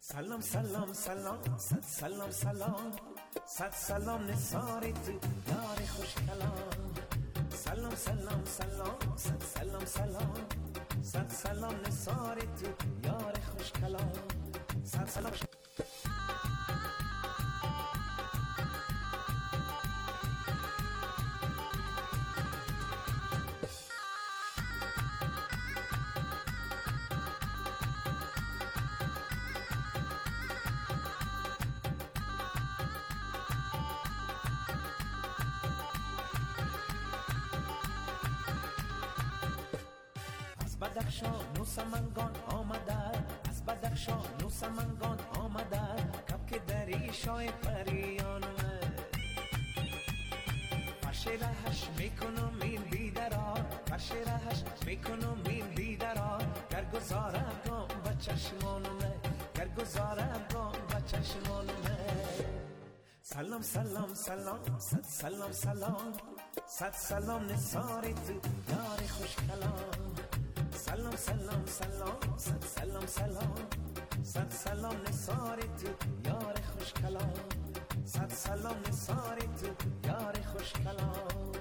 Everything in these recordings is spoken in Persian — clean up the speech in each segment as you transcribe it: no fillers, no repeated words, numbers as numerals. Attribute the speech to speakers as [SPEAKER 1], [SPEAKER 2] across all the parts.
[SPEAKER 1] سلام سلام سلام صد سلام سلام صد سلام نثار تو یار خوش کلام. سلام سلام سلام صد سلام سلام صد سلام نثار تو یار خوش کلام. صد سلام بدخشان و سمنگان آمده، از بدخشان و سمنگان آمده، کبک دری شای پریان فرش رهش میکنم این بیدرار، فرش رهش میکنم این بیدرار، گرگزاره گام و چشمانمه، گرگزاره گام و چشمانمه. سلام سلام سلام صد سلام سلام صد سلام نثار تو یار خوش کلام. سلام سلام سلام صد سلام سلام صد سلام نثار تو یار خوش کلام. صد سلام نثار تو یار خوش کلام.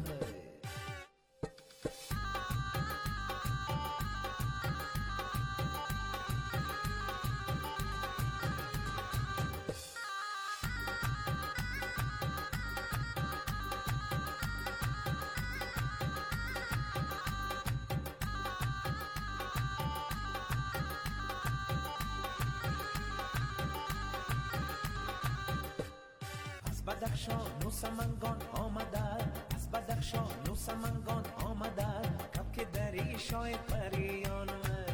[SPEAKER 1] بدخشان و سمنگان آمده، از بدخشان و سمنگان آمده، کبک دری شای پریان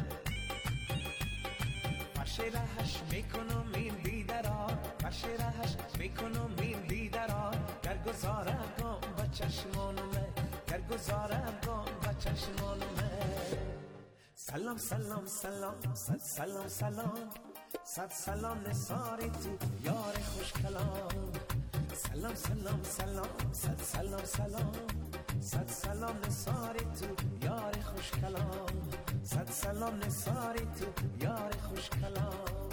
[SPEAKER 1] فرش رهش میکنم این بیدرار، فرش رهش میکنم این بیدرار، گرگزاره گام و چشمانمه، گرگزاره گام و چشمانمه. سلام سلام سلام صد سلام سلام صد سلام نثار تو یار خوش کلام. سلام سلام سلام صد سلام سلام صد سلام نثار تو یار خوش کلام. صد سلام نثار تو یار خوش کلام.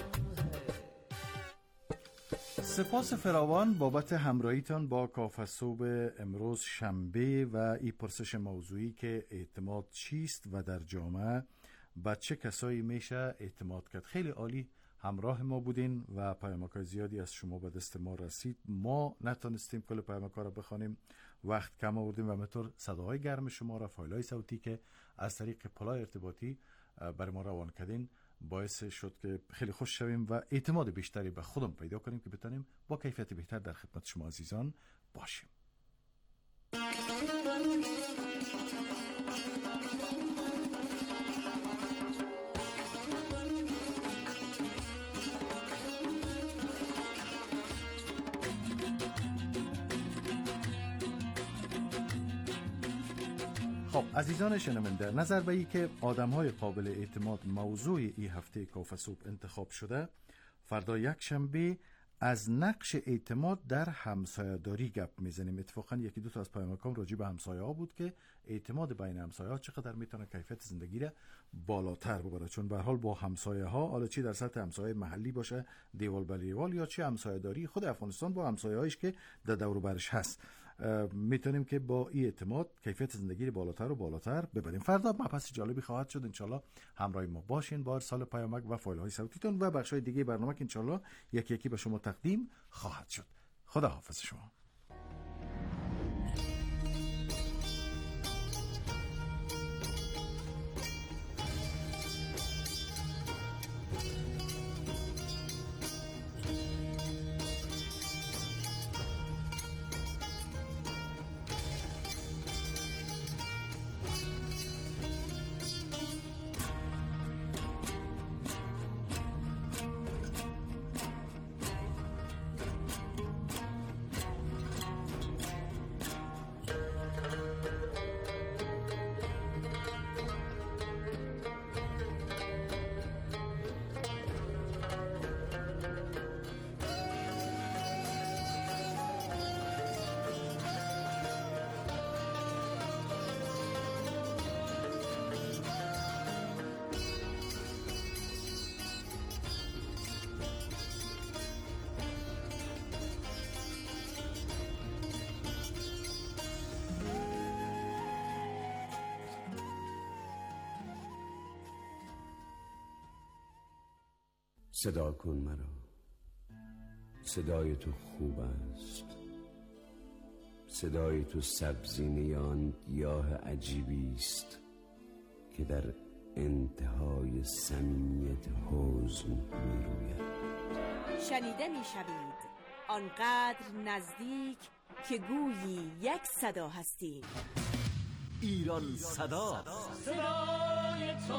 [SPEAKER 2] سپاس فراوان بابت همراهیتان با کافه صبح امروز شنبه و این پرسش موضوعی که اعتماد چیست و در جامعه به چه کسایی میشه اعتماد کرد. خیلی عالی همراه ما بودین و پیامک‌های زیادی از شما به دست ما رسید. ما نتونستیم کل پیامک‌ها را بخوانیم، وقت کم آوردیم و همینطور صداهای گرم شما را، فایل‌های صوتی که از طریق پلای ارتباطی برای ما روان کردین باعث شد که خیلی خوش شویم و اعتماد بیشتری به خودم پیدا کنیم که بتونیم با کیفیت بهتر در خدمت شما عزیزان باشیم. خب عزیزان شنونده، نظر به این که آدم‌های قابل اعتماد موضوع این هفته کافه صبح انتخاب شده، فردا یک شنبه از نقش اعتماد در همسایه‌داری گپ میزنیم. اتفاقا یکی دو تا از پیامکام راجع به همسایه‌ها بود که اعتماد بین همسایه‌ها چقدر میتونه کیفیت زندگی را بالاتر ببره، چون به هر حال با همسایه‌ها، حالا چی در سطح همسایه محلی باشه دیوال به دیوال یا چی همسایه‌داری خود افغانستان با همسایه‌هایش که در دور و برش هست، میتونیم که با این اعتماد کیفیت زندگی بالاتر و بالاتر ببریم. فردا مبحث جالبی خواهد شد، انشالله همراه ما باشین با ارسال پیامک و فایل‌های صوتیتون و بخش‌های دیگه برنامه که انشالله یکی یکی به شما تقدیم خواهد شد. خدا حافظ شما.
[SPEAKER 3] صدا کن مرا، صدای تو خوب است، صدای تو سبزینه آن گیاه عجیبی است که در انتهای صمیمیت حزن می روید.
[SPEAKER 4] شنیده می شوید آنقدر نزدیک که گویی یک صدا هستیم.
[SPEAKER 1] ایران صدا،
[SPEAKER 5] صدای تو،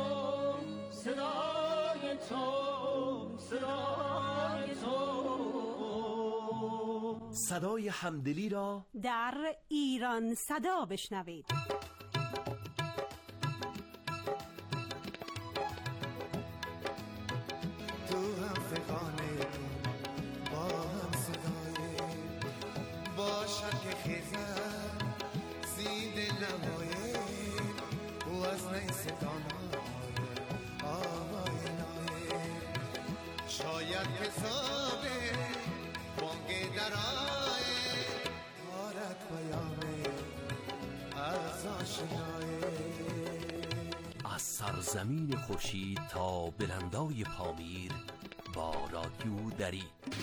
[SPEAKER 5] صدای تو، صدای تو.
[SPEAKER 1] صدای همدلی را
[SPEAKER 4] در ایران صدا بشنوید.
[SPEAKER 6] تو هم فقانه با هم صدای باشد که خیزن زید نمایه و از نی صدانای آوای نایه شاید حسابه بانگ درائه دارد پیامه از آشنایه.
[SPEAKER 1] از سرزمین خورشید تا بلندای پامیر با رادیو دری.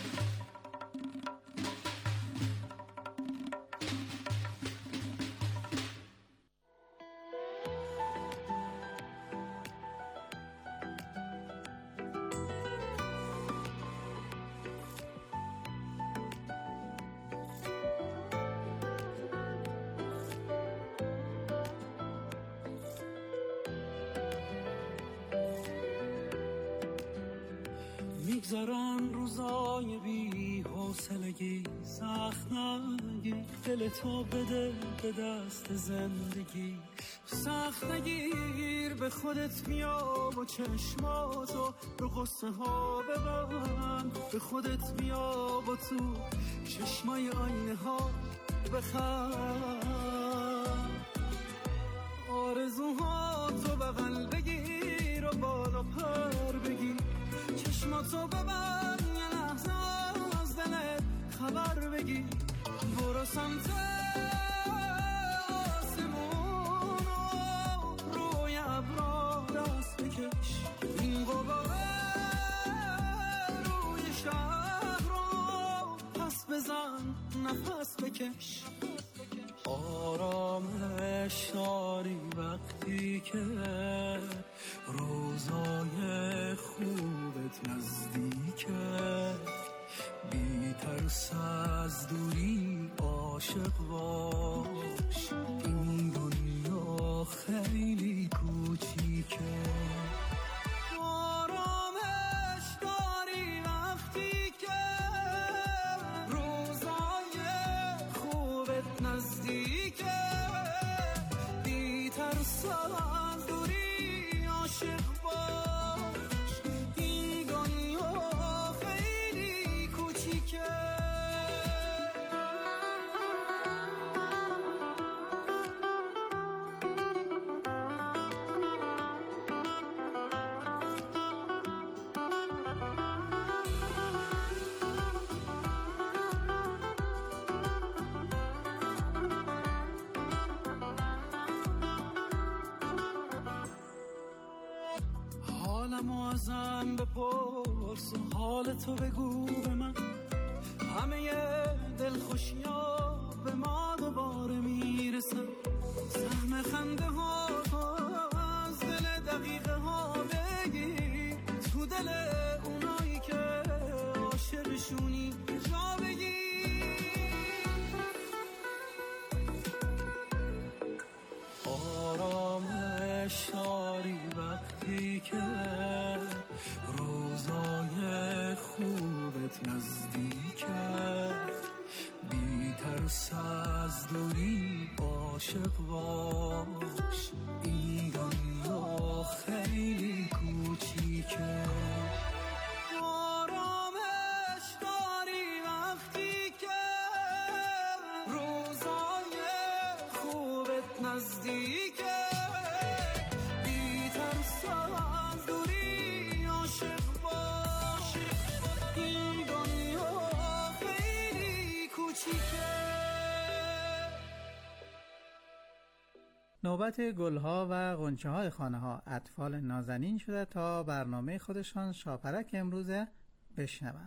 [SPEAKER 5] میگذرن روزای بی حوصلگی، سخت نگیر دل تو بده به دست زندگی، سخت نگیر به خودت بیا و چشماتو رو قصه ها ببند، به خودت بیا و تو چشمای آینه ها بخند، آرزوها تو بغل بگیر و بالا پر بگیر، چشماتو ببند یه لحظه از دلت خبر بگیر، برو سمت آسمون و روی ابرا دست بکش، این غباره روی شهر رو پس بزن نفس بکش، آرامش داری وقتی که روزای خوبت نزدیکه، بی ترس از دوری عاشق باش، این دنیا خیلی کوچیکه، آرامش داری وقتی که روزای خوبت نزدیکه، بی ترس از دوری عاشق باش، این دنیا خیلی کوچیکه. حالمو ازم بپرس و حالتو بگو به من، همه دلخوشی‌ها به ما دوباره میرسن، سهم خنده ها از دل دقیقه ها بگیر، تو دل اونایی که عاشقشونی جا بگیر، آرامش داری وقتی که روزای خوبت نزدیکه، بی ترس از دوری عاشق باش، این دنیا خیلی کوچیکه، آرامش داری وقتی که روزای خوبت نزدیکه، بی ترس از دوری عاشق باش، این دنیا خیلی کوچیکه.
[SPEAKER 7] نوبت گلها و غنچه های خانه ها اطفال نازنین شده تا برنامه خودشان شاپرک امروزه بشنوند.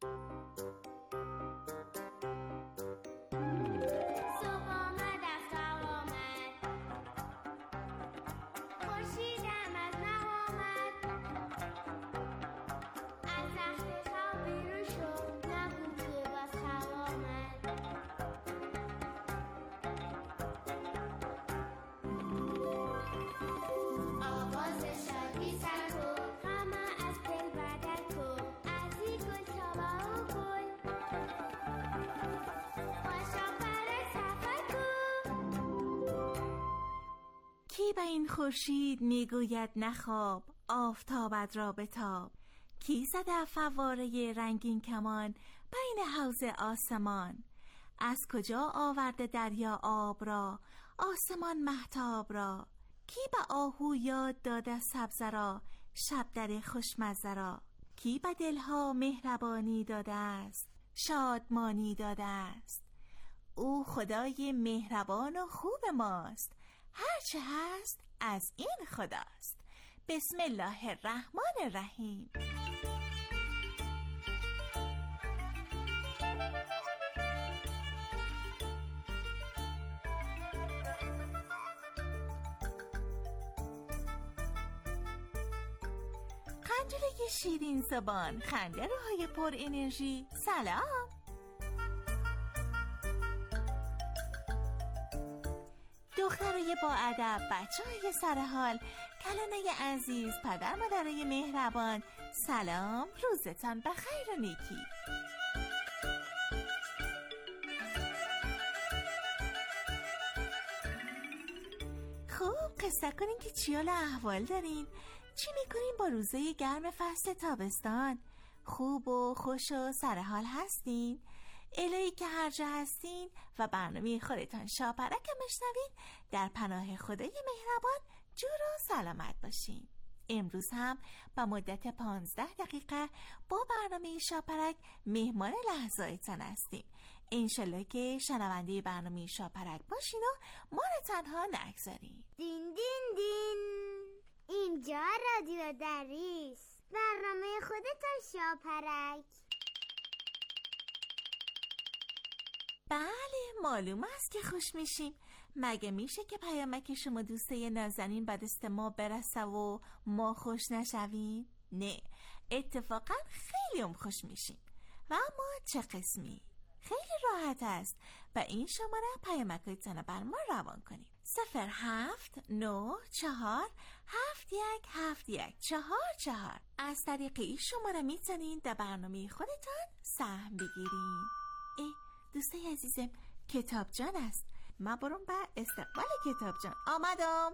[SPEAKER 8] کی به این خورشید میگوید نخواب، آفتابت را بتاب؟ کی زده فواره رنگین کمان بین حوض آسمان؟ از کجا آورده دریا آب را، آسمان مهتاب را؟ کی به آهو یاد داده سبزه را، شبدر خوشمزه را؟ کی به دلها مهربانی داده است، شادمانی داده است؟ او خدای مهربان و خوب ماست، هرچه هست از این خداست. بسم الله الرحمن الرحیم. قنجله شیرین زبان، خنده روهای پر انرژی، سلام. دخترای با ادب، بچه‌های سرحال، کلانه عزیز، پدر مادرای مهربان، سلام، روزتان بخیر و نیکی. خوب قصه کنین که چی حال احوال دارین؟ چی میکنین با روزای گرم فصل تابستان؟ خوب و خوش و سرحال هستین؟ الهی که هر جا هستین و برنامه خودتان شاپرک مشنوین، در پناه خدای مهربان جور و سلامت باشین. امروز هم با مدت 15 دقیقه با برنامه شاپرک مهمان لحظایتان هستیم. انشالله که شنونده برنامه شاپرک باشین و ما رو تنها نگذارین.
[SPEAKER 9] دین دین دین، اینجا رادیو دریس، برنامه خودتان شاپرک.
[SPEAKER 8] بله، معلوم است که خوش میشیم. مگه میشه که پیامک شما دوسته نازنین به دست ما برسه و ما خوش نشویم؟ نه، اتفاقا خیلی خوش میشیم. و اما چه قسمی؟ خیلی راحت است. به این شماره پیامکایتان بر ما روان کنید. 0794717144. از طریق این شماره میتونید در برنامه خودتان سهم بگیرید. دوسته عزیزم، کتاب جان است. ما برم به استقبال کتاب جان. آمدم.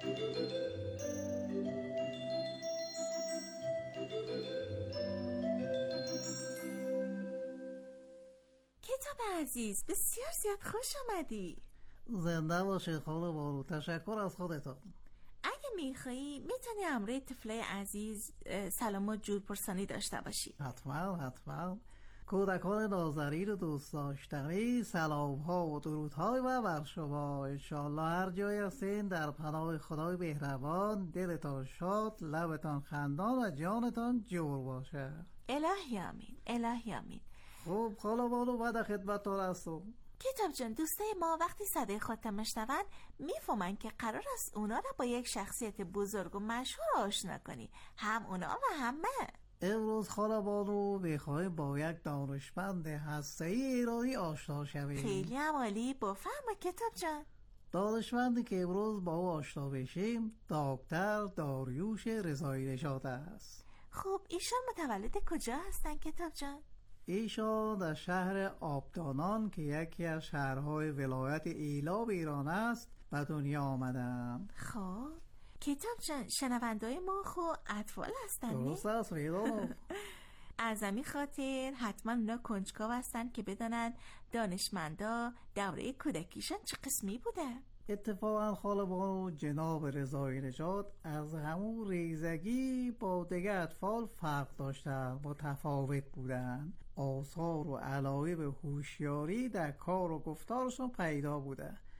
[SPEAKER 8] کتاب عزیز، بسیار زیاد خوش آمدی.
[SPEAKER 7] زنده باشی خاله بارو، تشکر از خودتان.
[SPEAKER 8] اگه میخوایی میتونی امروی طفله عزیز سلام و جور پرسانی داشته باشی.
[SPEAKER 7] حتما. کودکان نازنین و دوست داشتنی، سلام ها و درود های و بر شما. انشالله هر جای هستین در پناه خدای مهربان، دلتان شاد، لبتان خندان و جانتان جور باشه.
[SPEAKER 8] الهی آمین، الهی آمین.
[SPEAKER 7] خب خاله بانو، بعد خدمتتان هستم.
[SPEAKER 8] کتاب جان، دوسته ما وقتی صدای خودت میشنون میفهمن که قرار است اونا را با یک شخصیت بزرگ و مشهور آشنا کنی، هم اونا و هم من.
[SPEAKER 7] امروز خاله بانو میخوایم با یک دانشمند هسته‌ای ایرانی آشنا شویم.
[SPEAKER 8] خیلی عالی، بفرما کتاب جان.
[SPEAKER 7] دانشمندی که امروز با او آشنا بشیم دکتر داریوش رضایی نژاد است.
[SPEAKER 8] خب ایشان متولد کجا هستن کتاب جان؟
[SPEAKER 7] ایشان در شهر آبدانان که یکی از شهرهای ولایت ایلام ایران است به دنیا آمدند.
[SPEAKER 8] خب کتاب جان، شنوندای ما خو اطفال هستن؟
[SPEAKER 7] درست است میدانم.
[SPEAKER 8] از همین خاطر حتما اونا کنجکاو هستن که بدانن دانشمندا دوره کودکیشان چه قسمی بوده.
[SPEAKER 7] اتفاقا خاله بانو، جناب رضایی نژاد از همون ریزگی با دیگر اطفال فرق داشتن، متفاوت بودن. آثار و علایق هوشیاری در کار و گفتارشون پیدا بوده.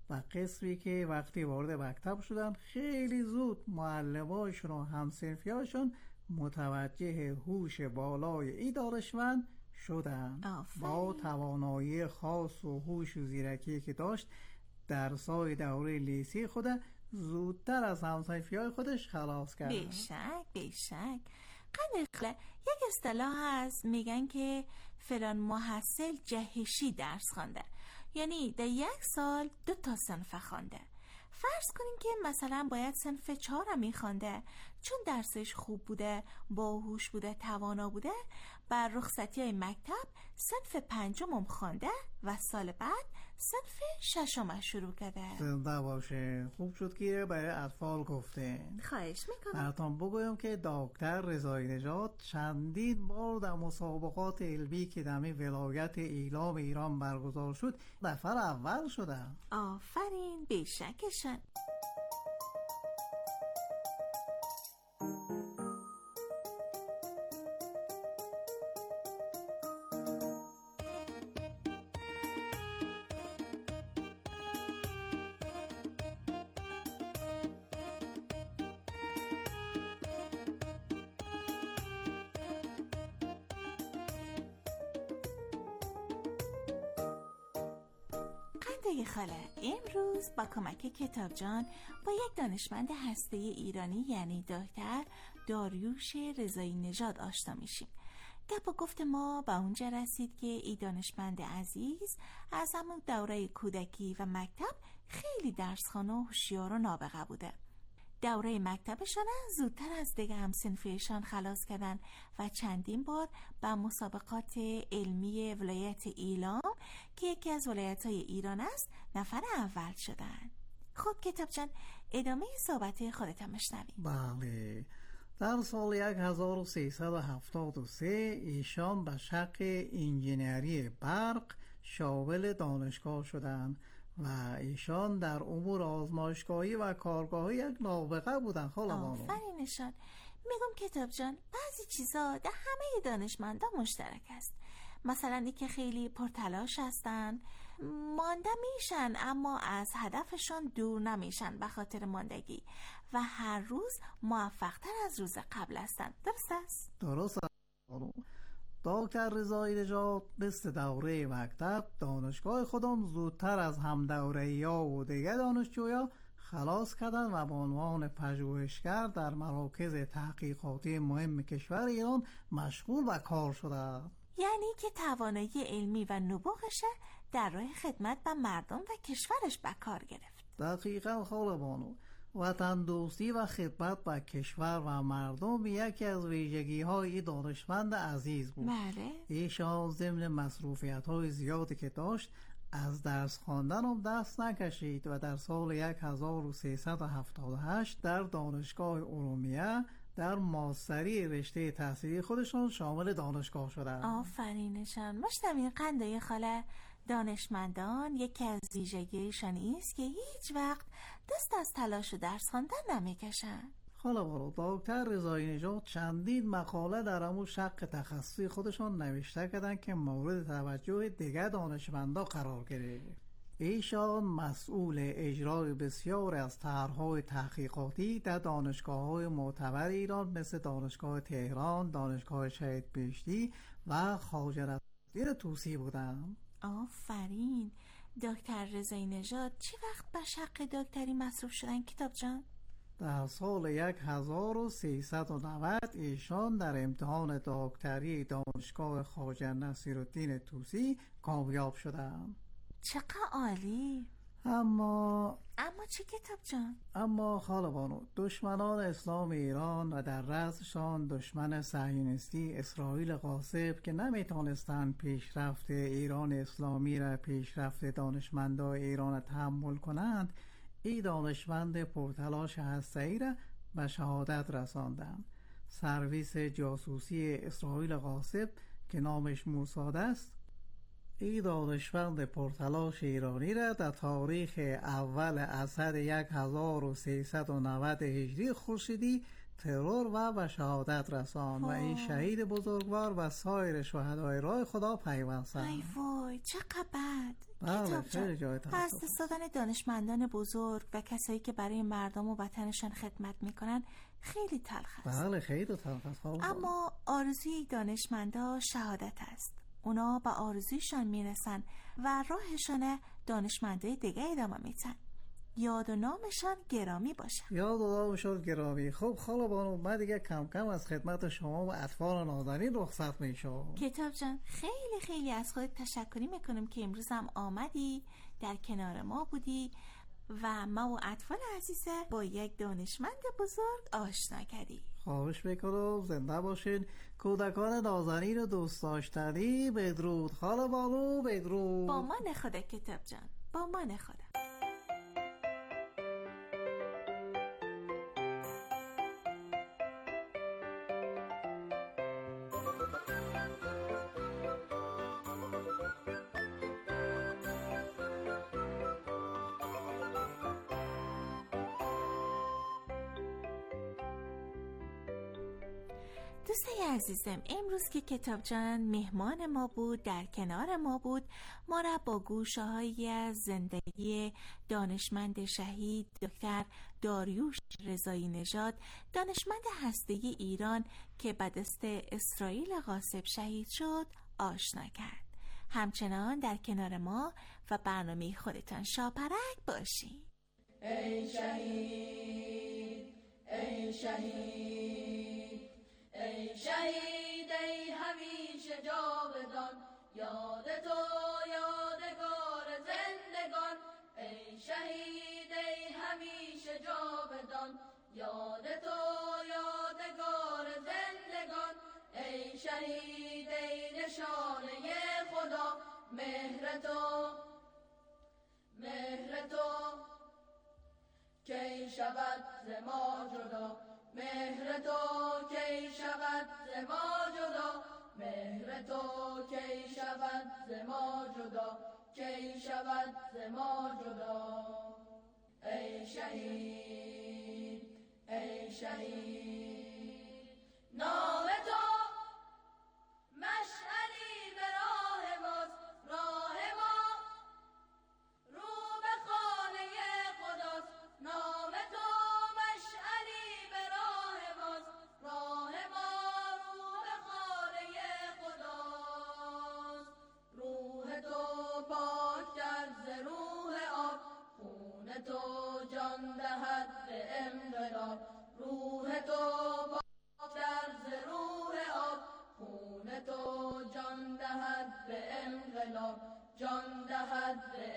[SPEAKER 7] و قسمی که وقتی وارد مکتب شدن خیلی زود معلماشون و همصنفیاشون متوجه هوش بالای این دانشمند شدن. با توانایی خاص و هوش و زیرکی که داشت درسای دوره لیسی خود زودتر از همصنفیای خودش خلاص کرد.
[SPEAKER 8] بیشک قدر یک اصطلاح هست میگن که فلان محصل جهشی درس خوانده، یعنی در 1 سال 2 تا صنف خوانده. فرض کنیم که مثلا باید صنف 4 هم میخوانده، چون درسش خوب بوده، باهوش بوده، توانا بوده، بر رخصتی های مکتب صنف 5 هم خوانده و سال بعد صنف 6 هم شروع کرده.
[SPEAKER 7] زنده باشه. خوب شد که برای اطفال گفته.
[SPEAKER 8] خواهش میکنم.
[SPEAKER 7] براتون بگویم که دکتر رضایی نژاد چندین بار در مسابقات علمی که در ولایت ایلام ایران برگزار شد نفر اول شده.
[SPEAKER 8] آفرین، بیشکشن. خاله، امروز با کمک کتابجان با یک دانشمند هسته ایرانی یعنی دکتر داریوش رضایی نژاد آشنا میشیم. گپ و گفت ما به اونجا رسید که این دانشمند عزیز از همون دوره کودکی و مکتب خیلی درسخوان و هوشیار و نابغه بوده. دوره مکتبشان زودتر از دیگه همصنفیشان خلاص کردن و چندین بار به مسابقات علمی ولایت ایلام که یکی از ولایت‌های ایران است نفر اول شدن. خب کتابجان ادامه صحبت خودت هم بشنویم.
[SPEAKER 7] بله. در سال 1373 ایشان به شق انجینری برق شامل دانشگاه شدند و ایشان در امور آزمایشگاهی و کارگاهی یک نابغه بودن.
[SPEAKER 8] آفرینشان. میگم کتابجان بعضی چیزا در همه دانشمندا مشترک است. مثلا این که خیلی پرتلاش هستن، مانده میشن اما از هدفشان دور نمیشن به خاطر ماندگی و هر روز موفق‌تر از روز قبل هستن. درست است؟
[SPEAKER 7] درست است. دکتر رضایی نژاد مثل دوره مکتب دانشگاه خودم زودتر از هم دوره‌ای‌ها و دیگر دانشجویا خلاص کردن و به عنوان پژوهشگر در مراکز تحقیقاتی مهم کشور ایران مشغول به کار شدند.
[SPEAKER 8] یعنی که توانایی علمی و نبوغش در راه خدمت به مردم و کشورش به کار گرفت.
[SPEAKER 7] دقیقاً خاله بانو. وطن دوستی و خدمت به کشور و مردم یکی از ویژگی‌های دانشمند عزیز بود.
[SPEAKER 8] بله.
[SPEAKER 7] ایشان ضمن مصروفیت‌های زیادی که داشت از درس خواندن هم دست نکشید و در سال 1378 در دانشگاه ارومیه در ماستری رشته تحصیلی خودشان شامل دانشگاه شدند.
[SPEAKER 8] آفرینشان. مشتمین قندای خاله، دانشمندان یکی از ویژگیشان است که هیچ وقت دست از تلاش و درس خواندن نمیکشن.
[SPEAKER 7] خاله بارو، دکتر رضایی نژاد چندین مقاله در همون شق تخصصی خودشان نوشته کردن که مورد توجه دیگر دانشمندا قرار گرفت. ایشان مسئول اجرای بسیار از طرح‌های تحقیقاتی در دانشگاه‌های معتبر ایران مثل دانشگاه تهران، دانشگاه شهید بهشتی و خواجه نصیرالدین طوسی بودند.
[SPEAKER 8] آفرین. دکتر رضایی نژاد چه وقت به شق دکتری مصروف شدن کتابجان؟
[SPEAKER 7] در سال 1390 ایشان در امتحان دکتری دانشگاه خواجه نصیرالدین طوسی کامیاب شدند.
[SPEAKER 8] چقدر عالی.
[SPEAKER 7] اما
[SPEAKER 8] چه کتابجان؟
[SPEAKER 7] اما خاله بانو، دشمنان اسلام ایران و در رأسشان دشمن صهیونیستی اسرائیل غاصب که نمیتونستند پیشرفت ایران اسلامی را، پیشرفت دانشمندان ایران را تحمل کنند، این دانشمند پرتلاش هسته‌ای را به شهادت رساندند. سرویس جاسوسی اسرائیل غاصب که نامش موساد است، این دانشمند پرتلاش ایرانی را در تاریخ اول اسد 1390 هجری خورشیدی ترور و به شهادت رساند و این شهید بزرگوار و سایر شهدای راه خدا پیوستند.
[SPEAKER 8] ای وای چقدر بد.
[SPEAKER 7] بله خیلی جای تاسف.
[SPEAKER 8] از دست دادن دانشمندان بزرگ و کسایی که برای مردم و وطنشان خدمت میکنن خیلی تلخ است.
[SPEAKER 7] بله خیلی تلخ است.
[SPEAKER 8] اما آرزوی دانشمندا شهادت است. اونا به آرزویشان میرسن و راهشان دانشمندای دیگه ادامه میتن. یاد و نامشان گرامی باشه.
[SPEAKER 7] یاد و نامشان گرامی. خب خاله بانو، من دیگه کم کم از خدمت شما و اطفال نازنین رخصت میشم.
[SPEAKER 8] کتاب جان خیلی خیلی از خودت تشکری میکنم که امروز هم آمدی، در کنار ما بودی و ما و اطفال عزیزه با یک دانشمند بزرگ آشنا کردی.
[SPEAKER 7] خواهش میکنم زنده باشین کودکان نازنین و دوست داشتنی. بدرود خاله بانو، بدرود.
[SPEAKER 8] با من خدا کتاب جان، با من خدا. دوستای عزیزم، امروز که کتاب جان مهمان ما بود، در کنار ما بود، ما را با گوشه‌هایی از زندگی دانشمند شهید دکتر داریوش رضایی نژاد، دانشمند هسته‌ای ایران که به دست اسرائیل غاصب شهید شد، آشنا کرد. همچنان در کنار ما و برنامه خودتان شاپرک باشین.
[SPEAKER 10] ای شهید، ای شهید، ای شهید، ای همیشه جاودان، یاد تو یادگار زندگان. ای شهید، ای همیشه جاودان، یاد تو یادگار زندگان. ای شهید، ای نشانه خدا، مهر تو، مهر تو کی شود ز ما جدا. مهر تو کی شود ز ما جدا. مهر تو کی شود ز ما جدا. کی شود ز ما جدا. ای شهید، ای شهید، نام تو مشعلی به راه ماست. راه ما رو به خانه خداست. نام تو مشعلی به راه ماست. راه ما رو به خانه خداست. روح تو پاک کرد ز روح آب، خون تو جان دهد به انقلاب. روح تو پاک کرد ز روح آب، خون تو جان دهد به انقلاب. جان دهد به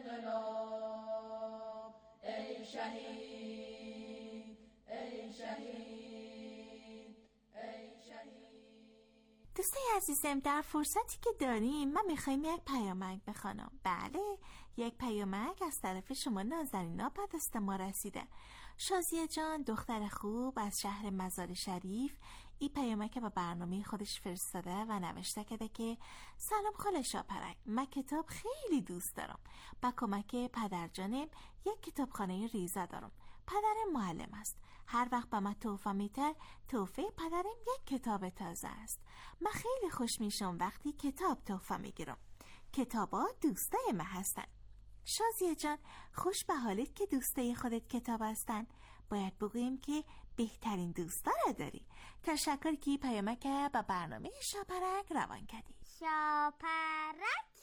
[SPEAKER 10] انقلاب. ای شهید، ای شهید، ای شهید.
[SPEAKER 8] دوستای عزیزم، در فرصتی که داریم من میخوایم یک پیامک بخوانم. بله، یک پیامک از طرف شما نازنینا به دست ما رسیده. شازیه جان دختر خوب از شهر مزار شریف این پیامک به برنامه خودش فرستاده و نوشته کرده که سلام خاله شاپرک، من کتاب خیلی دوست دارم. با کمک پدر جانم یک کتابخانه ریزه دارم. پدرم معلم است. هر وقت به من تحفه میده، تحفه پدرم یک کتاب تازه است. من خیلی خوش میشم وقتی کتاب تحفه میگیرم. کتابا دوستای من هستن. شازیه جان، خوش به حالت که دوستای خودت کتاب هستن. باید بگویم که بهترین دوستا را داری. تشکر که پیامک به برنامه شاپرک روان کردی.
[SPEAKER 9] شاپرک.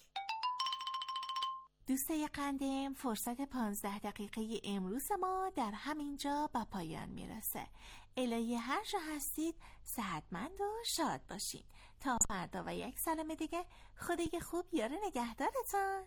[SPEAKER 8] دوستای قندم، فرصت 15 دقیقه امروز ما در همینجا به پایان میرسه. الهی هر جا هستید صحتمند و شاد باشین. تا فردا و یک سالم دیگه، خدای خوب یار نگهدارتان.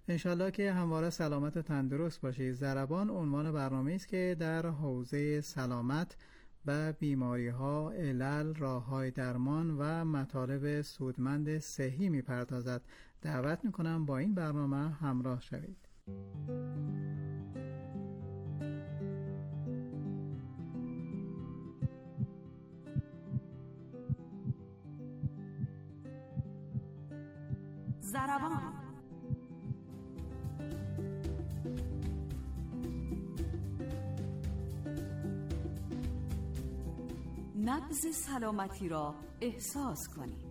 [SPEAKER 7] انشالله که همواره سلامت و تندرست باشید. ضربان عنوان برنامه است که در حوزه سلامت و بیماری ها، علل، راه های درمان و مطالب سودمند صحی می پردازد. دعوت می کنم با این برنامه همراه شوید.
[SPEAKER 4] ضربان نبض سلامتی را احساس کنید.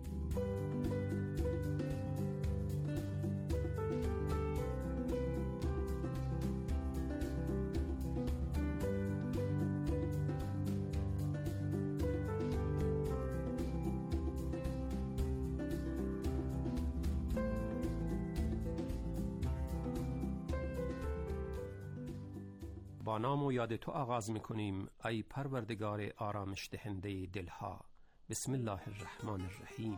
[SPEAKER 11] با نام و یاد تو آغاز میکنیم ای پروردگار آرامش دهنده دلها. بسم الله الرحمن الرحیم.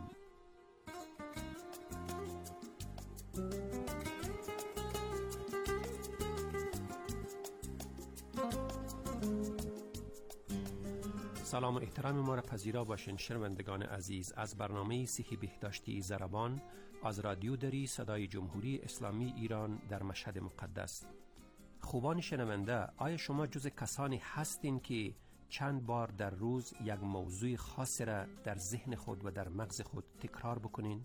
[SPEAKER 11] سلام و احترام ما را پذیرا باشین شنوندگان عزیز از برنامه صحی بهداشتی ضربان از رادیو دری صدای جمهوری اسلامی ایران در مشهد مقدس. خوبان شنونده، آیا شما جز کسانی هستین که چند بار در روز یک موضوع خاص را در ذهن خود و در مغز خود تکرار بکنین؟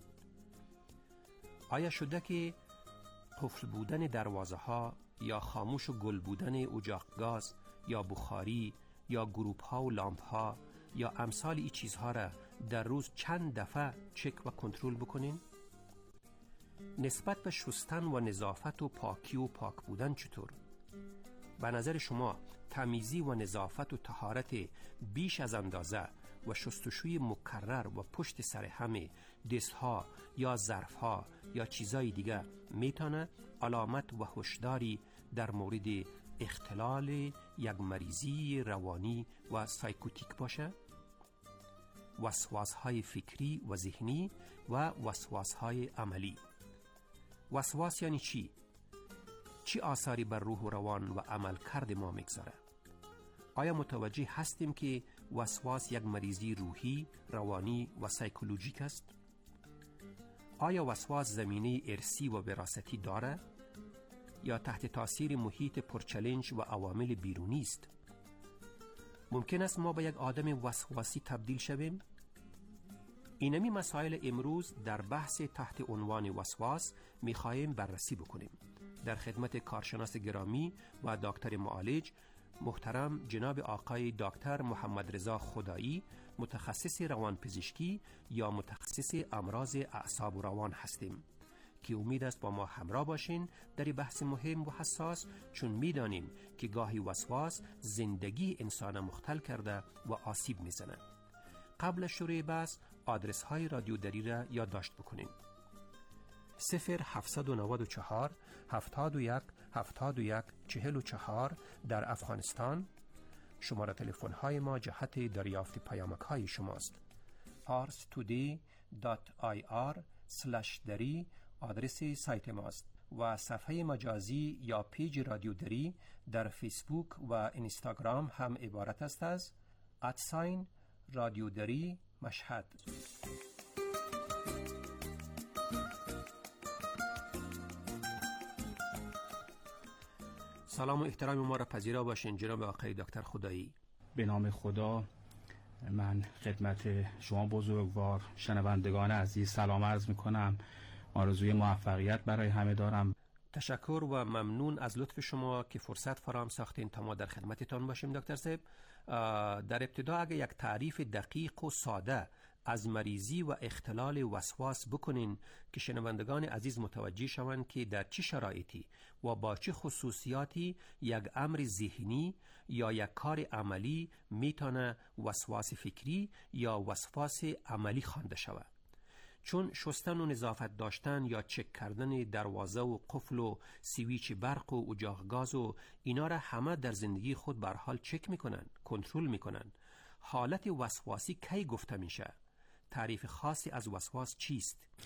[SPEAKER 11] آیا شده که قفل بودن دروازه ها یا خاموش و گل بودن اجاق گاز یا بخاری یا گروپ ها و لامپ ها یا امثال این چیزها را در روز چند دفعه چک و کنترل بکنین؟ نسبت به شستن و نظافت و پاکی و پاک بودن چطور؟ به نظر شما تمیزی و نظافت و طهارت بیش از اندازه و شستشوی مکرر و پشت سر همه دستها یا ظرفها یا چیزای دیگه میتونه علامت و هشداری در مورد اختلال یک مریضی روانی و سایکوتیک باشه؟ وسواسهای فکری و ذهنی و وسواسهای عملی. وسواس یعنی چی؟ چی آثاری بر روح و روان و عمل کرد ما میگذاره؟ آیا متوجه هستیم که وسواس یک مریضی روحی، روانی و سایکولوژیک است؟ آیا وسواس زمینه ارثی و وراثتی داره؟ یا تحت تاثیر محیط پرچالش و عوامل بیرونی است؟ ممکن است ما به یک آدم وسواسی تبدیل شویم؟ اینمی مسائل امروز در بحث تحت عنوان وسواس میخواهیم بررسی بکنیم. در خدمت کارشناس گرامی و دکتر معالج محترم جناب آقای دکتر محمد رضا خدایی، متخصص روانپزشکی یا متخصص امراض اعصاب و روان هستیم که امید است با ما همراه باشین در بحث مهم و حساس، چون میدانیم که گاهی وسواس زندگی انسان مختل کرده و آسیب میزنه. قبل شروع بحث آدرس های رادیو دری را یادداشت بکنین: 0794 71 71 44 در افغانستان. شماره تلفن های ما جهت دریافت پیامک های شماست. parstoday.ir/dari آدرس سایت ماست و صفحه مجازی یا پیج رادیو دری در فیسبوک و اینستاگرام هم عبارت است از رادیو دری مشهد. سلام و احترام ما را پذیرا باشین جناب آقای دکتر خدایی.
[SPEAKER 12] به نام خدا، من خدمت شما بزرگوار شنوندگان عزیز سلام عرض میکنم. آرزوی موفقیت برای همه دارم.
[SPEAKER 11] تشکر و ممنون از لطف شما که فرصت فراهم ساختین تا ما در خدمتتان باشیم دکتر صاحب. در ابتدا اگه یک تعریف دقیق و ساده از مریضی و اختلال وسواس بکنین که شنوندگان عزیز متوجه شوند که در چه شرایطی و با چه خصوصیاتی یک امر ذهنی یا یک کار عملی میتونه وسواس فکری یا وسواس عملی خوانده شود. چون شستن و نظافت داشتن یا چک کردن دروازه و قفل و سویچ برق و اجاق گاز و اینا را همه در زندگی خود به هر حال چک میکنن، کنترل میکنن. حالت وسواسی کی گفته میشه؟ تعریف خاصی از وسواس چیست؟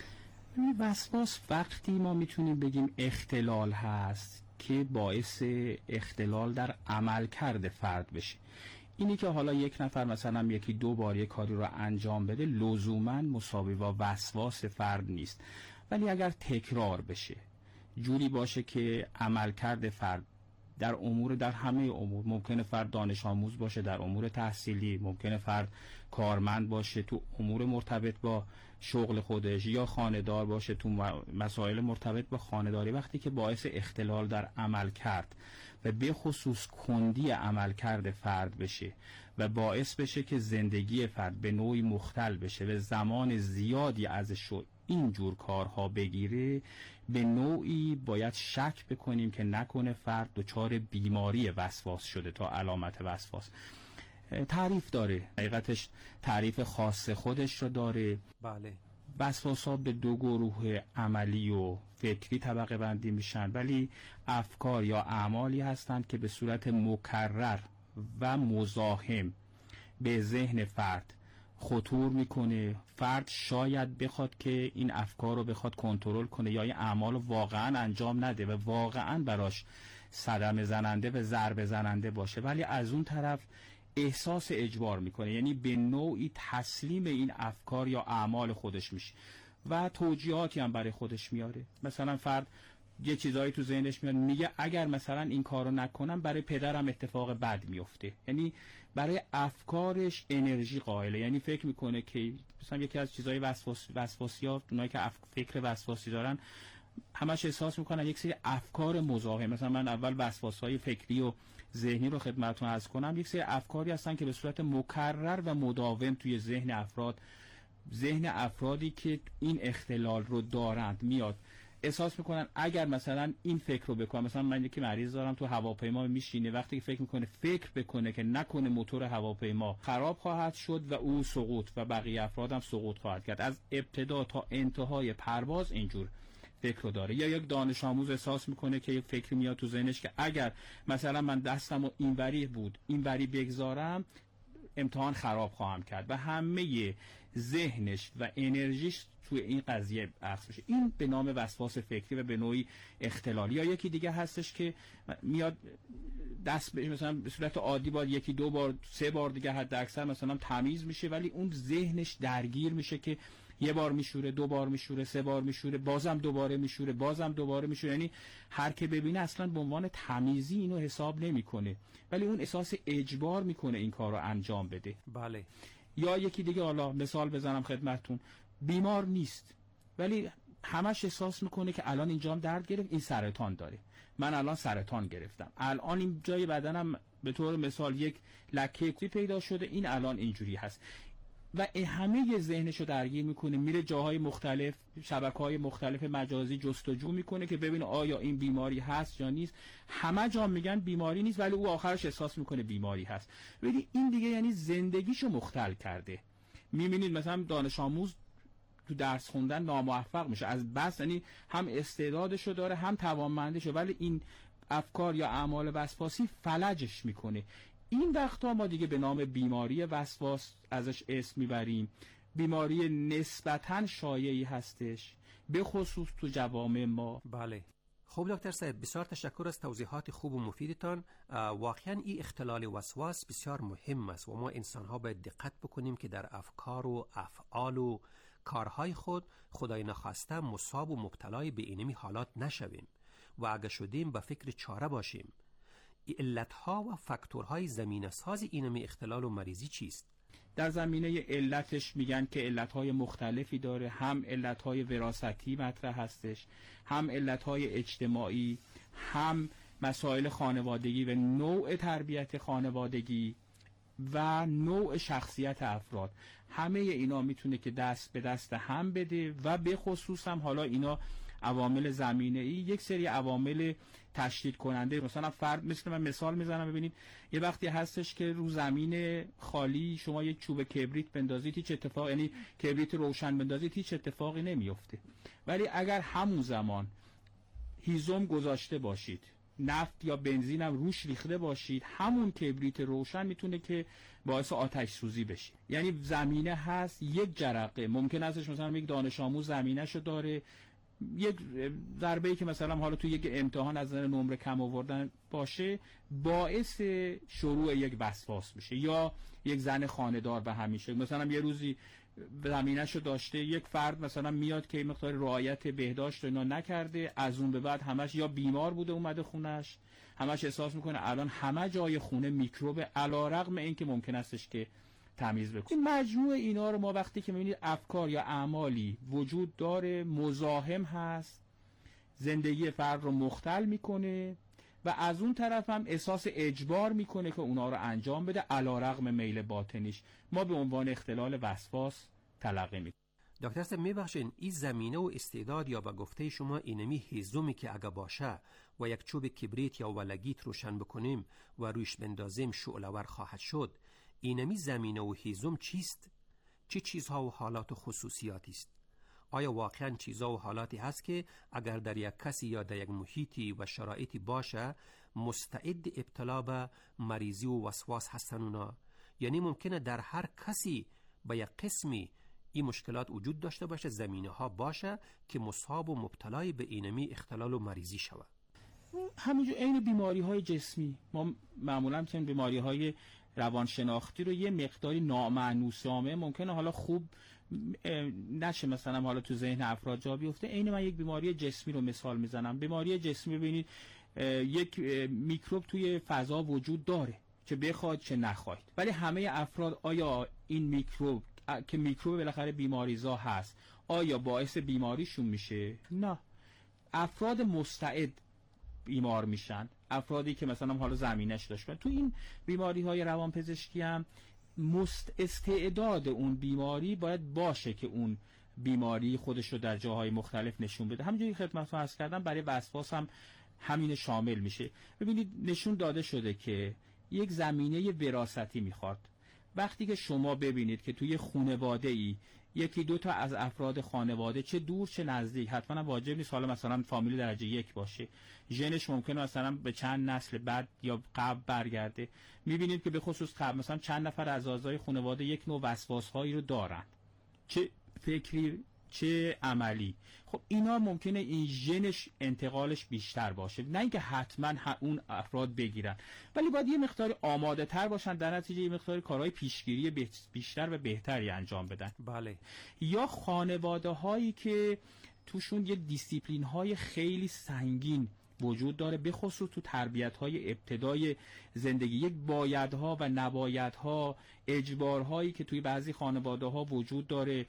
[SPEAKER 12] وسواس وقتی ما میتونیم بگیم اختلال هست که باعث اختلال در عملکرد فرد بشه. اینی که حالا یک نفر مثلا یکی دو بار یک کاری رو انجام بده لزوماً مساوی با وسواس فرد نیست، ولی اگر تکرار بشه، جوری باشه که عملکرد فرد در همه امور، ممکنه فرد دانش آموز باشه در امور تحصیلی، ممکنه فرد کارمند باشه تو امور مرتبط با شغل خودش، یا خانه‌دار باشه تو مسائل مرتبط با خانه‌داری، وقتی که باعث اختلال در عمل کرد و به خصوص کندی عمل کرد فرد بشه و باعث بشه که زندگی فرد به نوعی مختل بشه و زمان زیادی ازش این جور کارها بگیره، به نوعی باید شک بکنیم که نکنه فرد دچار بیماری وسواس شده تا علامت وسواس. تعریف داره، حقیقتش تعریف خاص خودش رو داره.
[SPEAKER 11] بله.
[SPEAKER 12] وسواس‌ها به دو گروه عملی و فکری طبقه بندی میشن، ولی افکار یا اعمالی هستند که به صورت مکرر و مزاحم به ذهن فرد خطور میکنه. فرد شاید بخواد که این افکار رو بخواد کنترل کنه یا این اعمال رو واقعا انجام نده و واقعا براش صدمه زننده و ضربه زننده باشه، ولی از اون طرف احساس اجبار میکنه، یعنی به نوعی تسلیم این افکار یا اعمال خودش میشه و توجیهاتی هم برای خودش میاره. مثلا فرد یه چیزایی تو ذهنش میاد، میگه اگر مثلا این کارو نکنم برای پدرم اتفاق بد میفته، یعنی برای افکارش انرژی قائله، یعنی فکر میکنه که مثلا یکی از چیزای وسواسی‌ها، اونایی که فکر وسواسی دارن همش احساس میکنن یک سری افکار مزاحم. مثلا من اول وسواس‌های فکری و ذهنی رو خدمتتون عرض کنم، یک سری افکاری هستن که به صورت مکرر و مداوم توی ذهن افرادی که این اختلال رو دارند میاد، احساس میکنن اگر مثلا این فکر رو بکنم، مثلا من یکی مریض دارم تو هواپیما میشینه، وقتی که فکر بکنه که نکنه موتور هواپیما خراب خواهد شد و او سقوط و بقیه افرادم سقوط خواهد کرد، از ابتدا تا انتهای پرواز اینجور فکر رو داره. یا یک دانش آموز احساس میکنه که یک فکر میاد تو ذهنش که اگر مثلا من دستمو اینوری بگذارم امتحان خراب خواهم کرد و همه ذهنش و انرژیش توی این قضیه عکس میشه. این به نام وسواس فکری و به نوعی اختلالی. یا یکی دیگه هستش که میاد دست مثلا به صورت عادی باید یکی دو بار سه بار دیگه حد اکثر مثلا تمیز میشه، ولی اون ذهنش درگیر میشه که یه بار میشوره، دو بار میشوره، سه بار میشوره، بازم دوباره میشوره، بازم دوباره میشوره، یعنی هر که ببینه اصلا به عنوان تمیزی اینو حساب نمیکنه، ولی اون احساس اجبار میکنه این کار رو انجام بده.
[SPEAKER 11] بله.
[SPEAKER 12] یا یکی دیگه، حالا مثال بزنم خدمتتون، بیمار نیست ولی همش احساس میکنه که الان اینجام درد گرفت، این سرطان داره، من الان سرطان گرفتم، الان این جای بدنم به طور مثال یک لکه پیدا شده، این الان اینجوری هست و همه ذهنشو درگیر میکنه، میره جاهای مختلف، شبکه‌های مختلف مجازی جستجو میکنه که ببینه آیا این بیماری هست یا نیست. همه جا میگن بیماری نیست ولی او آخرش احساس میکنه بیماری هست. ولی این دیگه یعنی زندگیشو مختل کرده. میبینید مثلا دانش آموز تو درس خوندن ناموفق میشه از بس، یعنی هم استعدادشو داره هم توانمندیشو، ولی این افکار یا اعمال وسواسی فلجش میکنه. این وقتا ما دیگه به نام بیماری وسواس ازش اسم میبریم. بیماری نسبتاً شایعی هستش، به خصوص تو جوامع ما.
[SPEAKER 11] بله. خب دکتر صاحب، بسیار تشکر از توضیحات خوب و مفیدتان. واقعاً این اختلال وسواس بسیار مهم است و ما انسان‌ها باید دقت بکنیم که در افکار و افعال و کارهای خود خدای نخواسته مصاب و مبتلای به اینمی حالات نشویم و اگه شدیم به فکر چاره باشیم. علتها و فاکتورهای زمینه ساز اینمی اختلال و مریضی چیست؟
[SPEAKER 12] در زمینه علتش میگن که علتهای مختلفی داره، هم علتهای وراثتی مطرح هستش، هم علتهای اجتماعی، هم مسائل خانوادگی و نوع تربیت خانوادگی و نوع شخصیت افراد. همه اینا میتونه که دست به دست هم بده و به خصوص هم حالا اینا عوامل زمینه‌ای، یک سری عوامل تشدید کننده. مثلا فرد، مثل من مثال میزنم، ببینید یه وقتی هستش که رو زمین خالی شما یک چوب کبریت بندازید هیچ اتفاق، یعنی کبریت روشن بندازید هیچ اتفاقی نمیفته، ولی اگر همون زمان هیزم گذاشته باشید نفت یا بنزین هم روش ریخته باشید، همون کبریت روشن میتونه که باعث آتش سوزی بشه. یعنی زمینه هست، یک جرقه ممکن استش مثلا یک دانش آموز زمینه‌شو داره، یک ضربه‌ای که مثلا حالا تو یک امتحان از نظر نمره کم آوردن باشه باعث شروع یک وسواس میشه، یا یک زن خانه‌دار به همین شکل مثلا یه روزی زمینه‌شو داشته، یک فرد مثلا میاد که مقدار رعایت بهداشت اینا نکرده، از اون به بعد همش یا بیمار بوده اومده خونش، همش احساس میکنه الان همه جای خونه میکروب، علیرغم اینکه ممکن استش که تمیز بکنه. مجموع اینا رو ما وقتی که میبینید افکار یا اعمالی وجود داره، مزاحم هست، زندگی فرد رو مختل میکنه و از اون طرف هم احساس اجبار میکنه که اونا رو انجام بده علیرغم میل باطنیش، ما به عنوان اختلال وسواس تلقی میکنیم.
[SPEAKER 11] دکتر صاحب میبخشین، این زمینه و استعداد یا به گفته شما اینمی هیزومی که اگه باشه و یک چوب کبریت یا ولگیت روشن بکنیم و رویش بندازیم شعله‌ور خواهد شد، اینمی زمینه و هیزم چیست؟ چه چیزها و حالات و خصوصیاتی است؟ آیا واقعا چیزها و حالاتی هست که اگر در یک کسی یا در یک محیطی و شرایطی باشه مستعد ابتلا به مریضی و وسواس هستن اونا؟ یعنی ممکنه در هر کسی به یک قسمی این مشکلات وجود داشته باشه، زمینه ها باشه که مصاب و مبتلای به اینمی اختلال و مریضی شود؟
[SPEAKER 12] همونجور این بیماری های جسمی، ما معمولا چون بیماری های روانشناختی رو یه مقداری نامعنوسامه ممکنه حالا خوب نشه مثلا حالا تو ذهن افراد جا بیفته. این من یک بیماری جسمی رو مثال میزنم. بیماری جسمی ببینید یک میکروب توی فضا وجود داره چه بخواد چه نخواد، ولی همه افراد آیا این میکروب که میکروب بالاخره بیماریزا هست آیا باعث بیماریشون میشه؟ نه. افراد مستعد بیمار میشن، افرادی که مثلا حالا زمینش داشتن. تو این بیماری های روانپزشکی هم استعداد اون بیماری باید باشه که اون بیماری خودش رو در جاهای مختلف نشون بده. همونجوری خدمتتون عرض کردم برای وسواس هم همین شامل میشه. ببینید نشون داده شده که یک زمینه وراثتی میخواد. وقتی که شما ببینید که توی خانواده ای یکی دو تا از افراد خانواده چه دور چه نزدیک، حتما واجب نیست حالا مثلا فامیل درجه یک باشه، ژنش ممکنه مثلا به چند نسل بعد یا قبل برگرده، میبینید که به خصوص قبل مثلا چند نفر از اعضای خانواده یک نوع وسواس هایی رو دارن، چه فکری چه عملی. خب اینا ممکنه این ژنش انتقالش بیشتر باشه، نه اینکه حتما اون افراد بگیرن، ولی باید یه مقدار آماده تر باشن، در نتیجه یه مقدار کارهای پیشگیری بیشتر و بهتری انجام بدن.
[SPEAKER 11] بله.
[SPEAKER 12] یا خانواده هایی که توشون یه دیسیپلین های خیلی سنگین وجود داره، به خصوص تو تربیت های ابتدای زندگی، یک بایدها و نبایدها، اجبارهایی که توی بعضی خانواده ها وجود داره،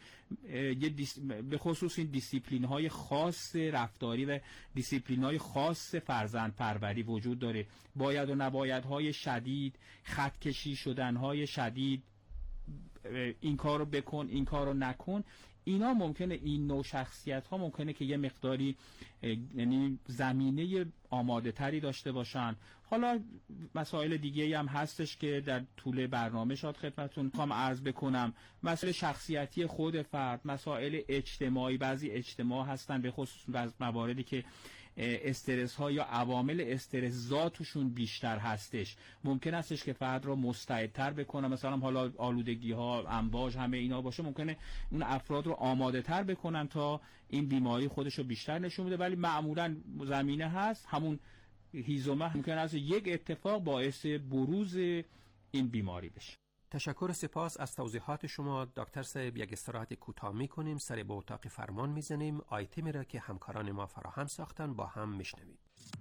[SPEAKER 12] به خصوص این دیسیپلین های خاص رفتاری و دیسیپلین های خاص فرزند پروری وجود داره، باید و نبایدهای شدید، خط کشی شدن های شدید، این کارو بکن این کارو نکن. اینا ممکنه این نوع شخصیت ها ممکنه که یه مقداری یعنی زمینه آماده تری داشته باشن. حالا مسائل دیگه هم هستش که در طول برنامه شاید خدمتتون میخوام عرض بکنم، مسائل شخصیتی خود فرد، مسائل اجتماعی، بعضی اجتماع هستن به خصوص بعض مواردی که استرس ها یا عوامل استرس ذاتشون بیشتر هستش، ممکن استش که فرد رو مستعدتر بکنه، مثلا حالا آلودگی ها، امواج، همه اینا باشه، ممکنه اون افراد رو آماده تر بکنن تا این بیماری خودش رو بیشتر نشون بده. ولی معمولا زمینه هست، همون هیزومه ممکن است یک اتفاق باعث بروز این بیماری بشه.
[SPEAKER 11] تشکر، سپاس از توضیحات شما دکتر صاحب. یک استراحت کوتاه می‌کنیم، سر به اتاق فرمان می‌زنیم، آیتمی را که همکاران ما فراهم ساختن با هم میشنویم.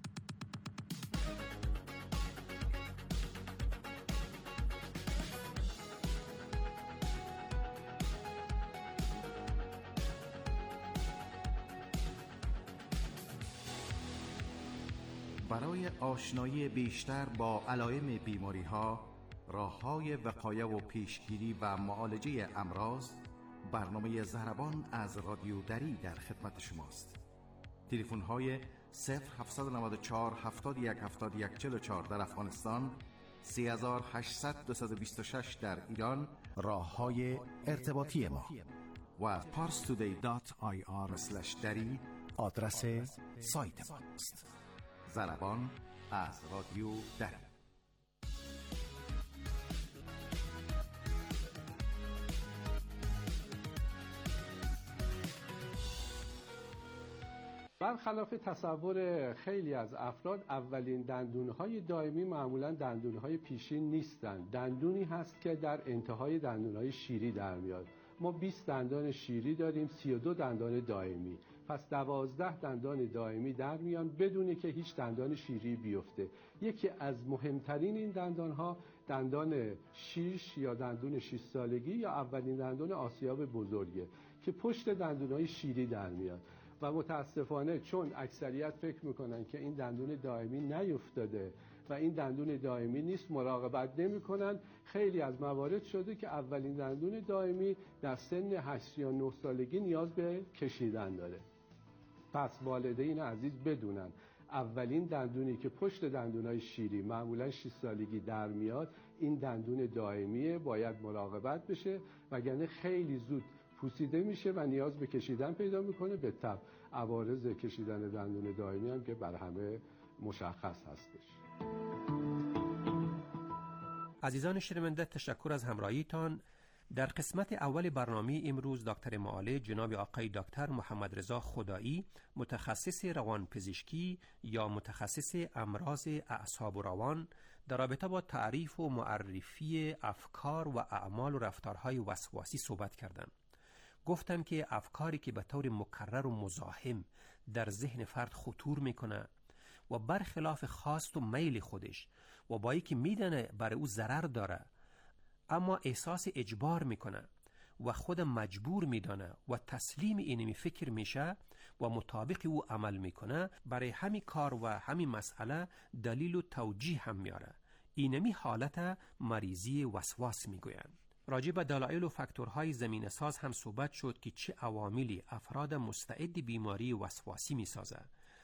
[SPEAKER 2] برای آشنایی بیشتر با علائم بیماری‌ها، راه‌های وقایه و پیشگیری و معالجه امراض، برنامه زهربان از رادیو دری در خدمت شماست. تلفن‌های 0794 71 71 44 در افغانستان، 3800 226 در ایران راه‌های ارتباطی ما و parstoday.ir/dari آدرس سایت ما است. زربان
[SPEAKER 11] از رادیو درک.
[SPEAKER 13] برخلاف تصور خیلی از افراد، اولین دندونهای دائمی معمولا دندونهای پیشین نیستند. دندونی هست که در انتهای دندونهای شیری در میاد. ما 20 دندان شیری داریم، 32 دندان دائمی. پس 12 دندان دائمی در میان بدون که هیچ دندان شیری بیفته. یکی از مهمترین این دندانها دندان 6 یا دندون 6 سالگی یا اولین دندان آسیاب بزرگه که پشت دندونهای شیری در میاد. و متاسفانه چون اکثریت فکر میکنن که این دندون دائمی نیفتاده و این دندون دائمی نیست، مراقبت نمیکنن، خیلی از موارد شده که اولین دندون دائمی در سن 8 یا 9 سالگی نیاز به کشیدن داره. پس والدین عزیز بدونن اولین دندونی که پشت دندونای شیری معمولا 6 سالگی در میاد این دندون دائمیه، باید مراقبت بشه وگرنه خیلی زود پوسیده میشه و نیاز به کشیدن پیدا میکنه. به طب عوارض کشیدن دندون دائمی هم که بر همه مشخص هستش.
[SPEAKER 11] عزیزان شنونده، تشکر از همراهیتان. در قسمت اول برنامه امروز دکتر معالج جناب آقای دکتر محمد رضا خدایی، متخصص روانپزشکی یا متخصص امراض اعصاب و روان، در رابطه با تعریف و معرفی افکار و اعمال و رفتارهای وسواسی صحبت کردند. گفتم که افکاری که به طور مکرر و مزاحم در ذهن فرد خطور میکنه و برخلاف خواست و میل خودش و با اینکه میدونه برای او ضرر داره اما احساس اجبار میکنه و خود مجبور میدانه و تسلیم اینمی فکر میشه و مطابق او عمل میکنه، برای همین کار و همین مسئله دلیل و توجیه هم میاره. اینمی حالت مریضی وسواس میگویند. راجع به دلایل و فاکتورهای زمینه ساز هم صحبت شد که چه عواملی افراد مستعد بیماری وسواسی میسازه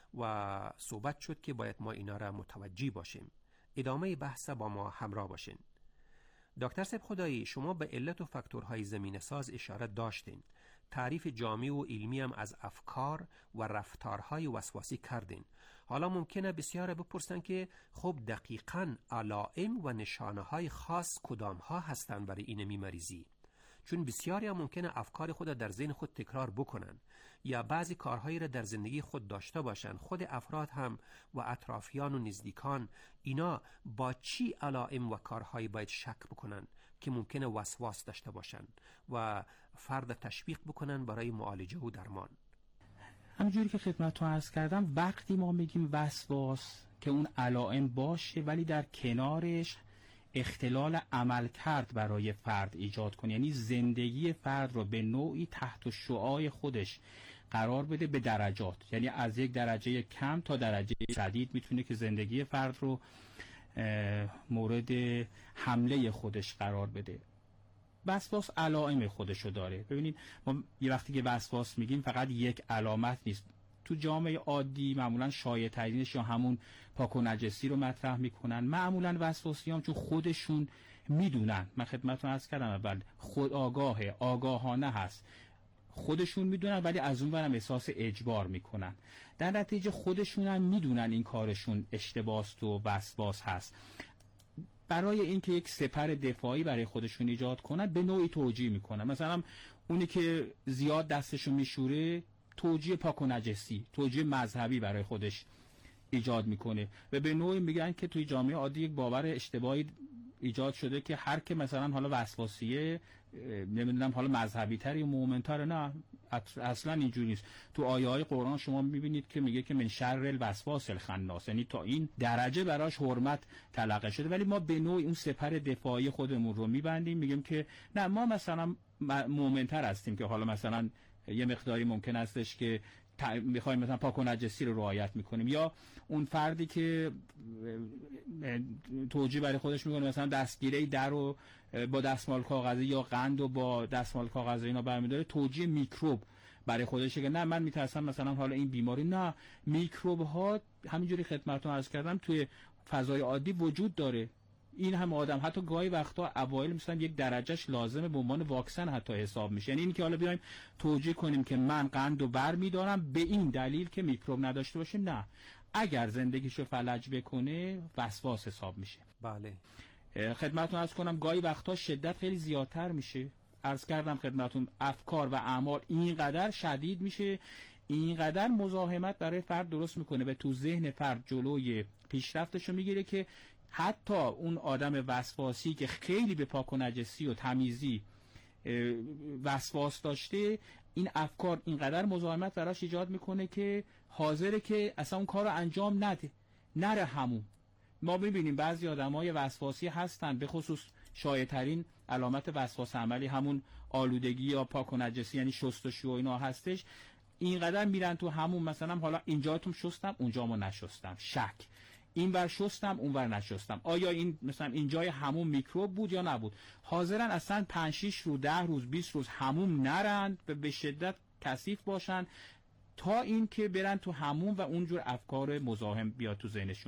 [SPEAKER 11] و صحبت شد که باید ما اینا را متوجه باشیم. ادامه بحث با ما همراه باشین. دکتر صاحب خدایی، شما به علت و فاکتورهای زمینه ساز اشاره داشتین. تعریف جامع و علمی هم از افکار و رفتارهای وسواسی کردین. حالا ممکنه بسیار بپرسن که خب دقیقاً علائم و نشانه‌های خاص کدام ها هستند برای این مریضی؟ چون بسیاری هم ممکنه افکار خود در ذهن خود تکرار بکنن یا بعضی کارهایی را در زندگی خود داشته باشن. خود افراد هم و اطرافیان و نزدیکان اینا با چی علائم و کارهایی باید شک بکنن که ممکنه وسواس داشته باشن و فرد تشویق بکنن برای معالجه و درمان؟
[SPEAKER 12] همونجوری که خدمتتون عرض کردم، وقتی ما میگیم وسواس که اون علائم باشه ولی در کنارش اختلال عمل کرد برای فرد ایجاد کنه، یعنی زندگی فرد رو به نوعی تحت شعاع خودش قرار بده به درجات، یعنی از یک درجه کم تا درجه شدید میتونه که زندگی فرد رو مورد حمله خودش قرار بده. وسواس علائم خودشو داره. ببینید ما یه وقتی که وسواس میگیم فقط یک علامت نیست. تو جامعه عادی معمولا شایع ترینش یا همون پاک و نجسی رو مطرح میکنن. معمولا وسواسیام چون خودشون میدونن، من خدمتتون عرض کردم اول خود آگاهانه هست، خودشون میدونن ولی از اون ورم احساس اجبار میکنن. در نتیجه خودشون هم میدونن این کارشون اشتباس و وسواس هست. برای اینکه یک سپر دفاعی برای خودشون ایجاد کنن به نوعی توجیه میکنن. مثلا اونی که زیاد دستشو میشوره توجیه پاک و نجسی، توجیه مذهبی برای خودش ایجاد میکنه و به نوعی میگن که توی جامعه عادی یک باور اشتباهی ایجاد شده که هر که مثلا حالا وسواسیه نمیدونم حالا مذهبی تر یا مومنتر. نه، اصلا اینجوری نیست. تو آیه های قرآن شما میبینید که میگه که من شر الوسواس الخناس، یعنی تا این درجه براش حرمت تلقی شده. ولی ما به نوعی اون سپر دفاعی خودمون رو میبندیم، میگیم که نه ما مثلا مومنتر هستیم که حالا مثلا یه مقداری ممکن استش که میخوایم مثلا پاک و نجسی رو رعایت میکنیم. یا اون فردی که توجیه برای خودش میکنه مثلا دستگیره در رو با دستمال کاغذی یا قند رو با دستمال کاغذی اینا برمیداره، توجیه میکروب برای خودشه که نه من میترسم مثلا حالا این بیماری. نه، میکروب ها همینجوری خدمتتون عرض کردم توی فضای عادی وجود داره. این هم آدم حتی گاهی وقتا اوایل مثلا یک درجهش لازمه به عنوان واکسن حتی حساب میشه. یعنی این که حالا بیایم توجیه کنیم که من قندو برمی‌دارم به این دلیل که میکروب نداشته باشه، نه، اگر زندگیشو فلج بکنه وسواس حساب میشه.
[SPEAKER 11] بله.
[SPEAKER 12] خدمتتون عرض کنم گاهی وقتا شدت خیلی زیادتر میشه. عرض کردم خدمتتون افکار و اعمال اینقدر شدید میشه، اینقدر مزاحمت برای فرد درست میکنه و تو ذهن فرد جلوی پیشرفتشو میگیره که حتی اون آدم وسواسی که خیلی به پاک و نجسی و تمیزی وسواس داشته، این افکار اینقدر مزاحمت براش ایجاد میکنه که حاضره که اصلا اون کار رو انجام نده، نره همون. ما میبینیم بعضی آدمای وسواسی هستن، به خصوص شایع‌ترین علامت وسواس عملی همون آلودگی یا پاک و نجسی یعنی شستشو و اینا هستش. اینقدر میرن تو همون، مثلا حالا اینجاتون شستم اونجامو نشستم، شک، این ور شستم اون ور نشستم، آیا این مثلا اینجای همون میکروب بود یا نبود. حاضرن اصلا 5-6 روز 10 روز 20 روز همون نرن، به شدت کثیف باشن تا این که برن تو همون و اونجور افکار مزاحم بیاد تو ذهنشون.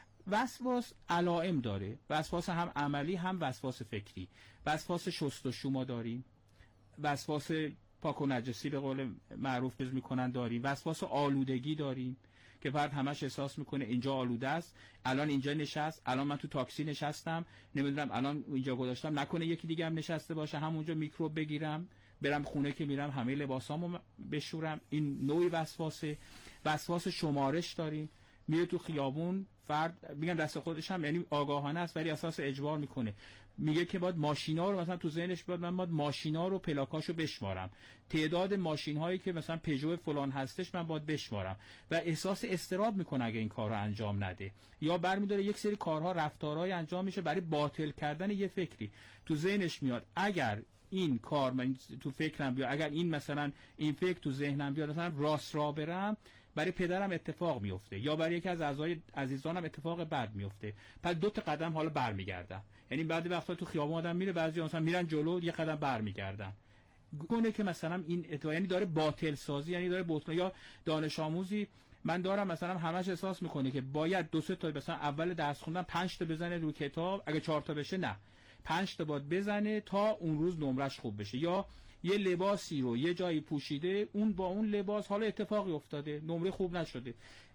[SPEAKER 12] وسواس علائم داره، وسواس هم عملی هم وسواس فکری. وسواس شستشو ما داریم، وسواس پاک و نجسی به قول معروف میکنن داریم، وسواس آلودگی داریم که فرد همش احساس میکنه اینجا آلوده است، الان اینجا نشست، الان من تو تاکسی نشستم، نمیدونم الان اینجا گذاشتم، نکنه یکی دیگه هم نشسته باشه همونجا میکروب بگیرم، برم خونه که میرم همه لباسامو بشورم. این نوعی وسواسه. وسواس شمارش داریم، میره تو خیابون فرد میگن دست خودش هم یعنی آگاهانه است ولی اساس اجبار میکنه، میگه که باید ماشینا رو مثلا تو ذهنش بیاد من باید ماشینا رو پلاکاشو بشمارم، تعداد ماشین هایی که مثلا پژو فلان هستش من باید بشمارم و احساس استراب میکنه اگه این کار رو انجام نده. یا برمیداره یک سری کارها رفتارهای انجام میشه برای باطل کردن یه فکری تو ذهنش میاد، اگر این کار من تو فکرم بیاد، اگر این مثلا این فکر تو ذهنم بیاد مثلا راست راه برم برای پدرم اتفاق میفته یا برای یکی از اعضای عزیزانم اتفاق بد میفته، پس 2 قدم حالا برمیگردم. یعنی بعضی وقتا تو خیابون آدم میره، بعضی مثلا میرن جلو 1 قدم برمیگردن، گونه که مثلا این یعنی داره باطل سازی، یعنی داره باطل. یا دانش آموزی من دارم مثلا همش احساس میکنه که باید 2-3 تا مثلا اول درس خوندن 5 تا بزنه رو کتاب، اگه 4 تا بشه نه 5 تا باید بزنه تا اون روز نمرش خوب بشه. یا یه لباسی رو یه جایی پوشیده، اون با اون لباس حالا اتفاقی افتاده نمره خوب نشده،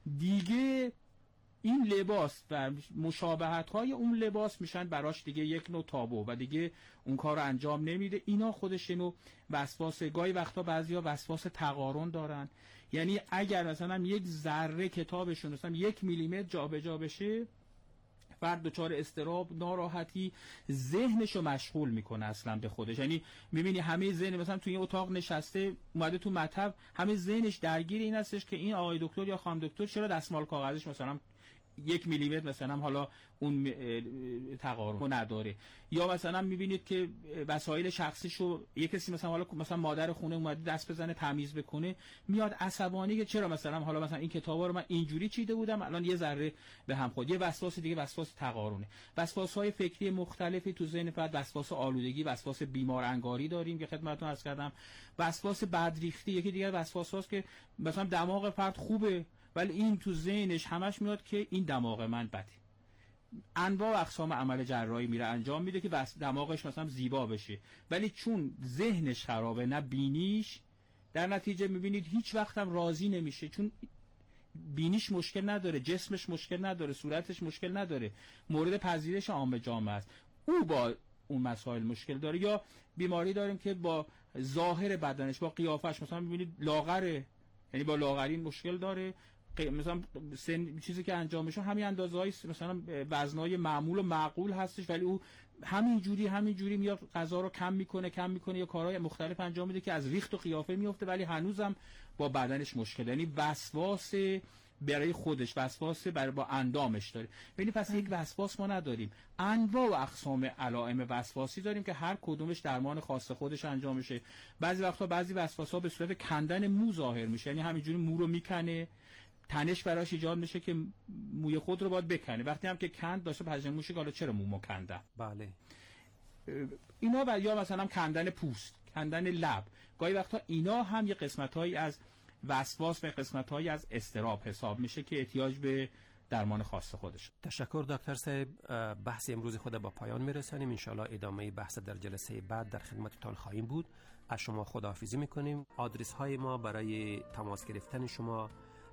[SPEAKER 12] دیگه این لباس و مشابهت‌های اون لباس میشن براش دیگه یک نوع تابو و دیگه اون کار رو انجام نمیده. اینا خودش اینو وسواس. گاهی وقتا بعضیا وسواس تقارن دارن، یعنی اگر مثلا یک ذره کتابشون مثلا 1 میلیمتر جابجا بشه فرد دچار اضطراب، ناراحتی، ذهنشو مشغول میکنه اصلا به خودش. یعنی میبینی همه ذهن مثلا توی این اتاق نشسته اومده تو مطب، همه ذهنش درگیر این هستش که این آقای دکتر یا خانم دکتر چرا دستمال کاغذش مثلا 1 میلیمتر مثلا حالا اون تقارن نداره. یا مثلا میبینید که وسایل شخصیشو یک کسی مثلا مادر خونه اومده دست بزنه تمیز بکنه، میاد عصبانی که چرا مثلا حالا مثلا این کتابا رو من اینجوری چیده بودم الان یه ذره به هم خورد. یه وسواس دیگه وسواس تقارنه. وسواس‌های فکری مختلفی تو ذهن فرد، وسواس آلودگی، وسواس بیمار انگاری داریم که خدمتتون عرض کردم، وسواس بدریختی. یکی دیگه وسواساست که مثلا دماغ فرد خوبه ولی این تو ذهنش همش میاد که این دماغ من بده. انواع و اقسام عمل جراحی میره انجام میده که دماغش مثلا زیبا بشه، ولی چون ذهنش خرابه نه بینیش، در نتیجه میبینید هیچ وقت هم راضی نمیشه، چون بینیش مشکل نداره، جسمش مشکل نداره، صورتش مشکل نداره، مورد پذیرش عام جامعه است، او با اون مسائل مشکل داره. یا بیماری داریم که با ظاهر بدنش، با قیافش مثلا میبینید لاغره، یعنی با لاغری مشکل داره، مثلا چیزی که انجام میشه همین اندازه‌ای مثلا وزنای معمول و معقول هستش ولی او همین جوری میاد غذا رو کم میکنه یا کارهای مختلف انجام میده که از ریخت و قیافه میفته ولی هنوزم با بدنش مشکل، یعنی وسواس برای خودش، وسواس با اندامش داره. یعنی پس یک وسواس ما نداریم، انواع و اقسام علائم وسواسی داریم که هر کدومش درمان خاص خودش انجام میشه. بعضی وقتا بعضی وسواس‌ها به صورت کندن مو ظاهر میشه، یعنی همینجوری مو رو میکنه، تنش براش ایجاد میشه که موی خود رو باید بکنه، وقتی هم که کند داشته پژمرده میشه که حالا چرا مومو کندم.
[SPEAKER 11] بله
[SPEAKER 12] اینا. و یا مثلا کندن پوست، کندن لب، گاهی وقتا اینا هم یه قسمت‌هایی از وسواس و قسمت‌هایی از اضطراب حساب میشه که احتیاج به درمان خاص خودش.
[SPEAKER 11] تشکر دکتر صاحب. بحث امروز خود با پایان میرسانیم. انشالله ادامه بحث در جلسه بعد در خدمتتان خواهیم بود. از شما خداحافظی میکنیم. آدرس های ما برای تماس گرفتن شما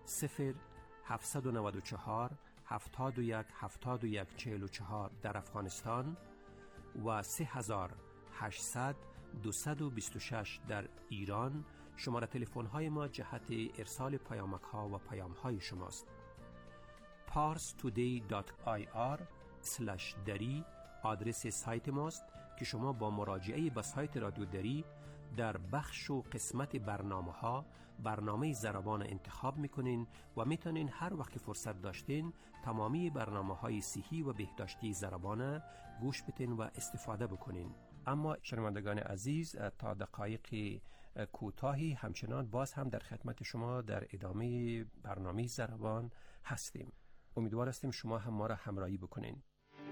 [SPEAKER 11] 0794 71 71 44 در افغانستان و 3800 226 در ایران. شماره تلفن های ما جهت ارسال پیامک ها و پیام های شماست. parstoday.ir/dari آدرس سایت ماست که شما با مراجعه به سایت رادیو دری در بخش و قسمت برنامه ضربان انتخاب میکنین و میتونین هر وقت که فرصت داشتین تمامی برنامه‌های صحی و بهداشتی ضربان گوش بدین و استفاده بکنین. اما شنوندگان عزیز، تا دقایق کوتاهی همچنان باز هم در خدمت شما در ادامه برنامه ضربان هستیم. امیدوار هستیم شما هم ما را همراهی بکنین.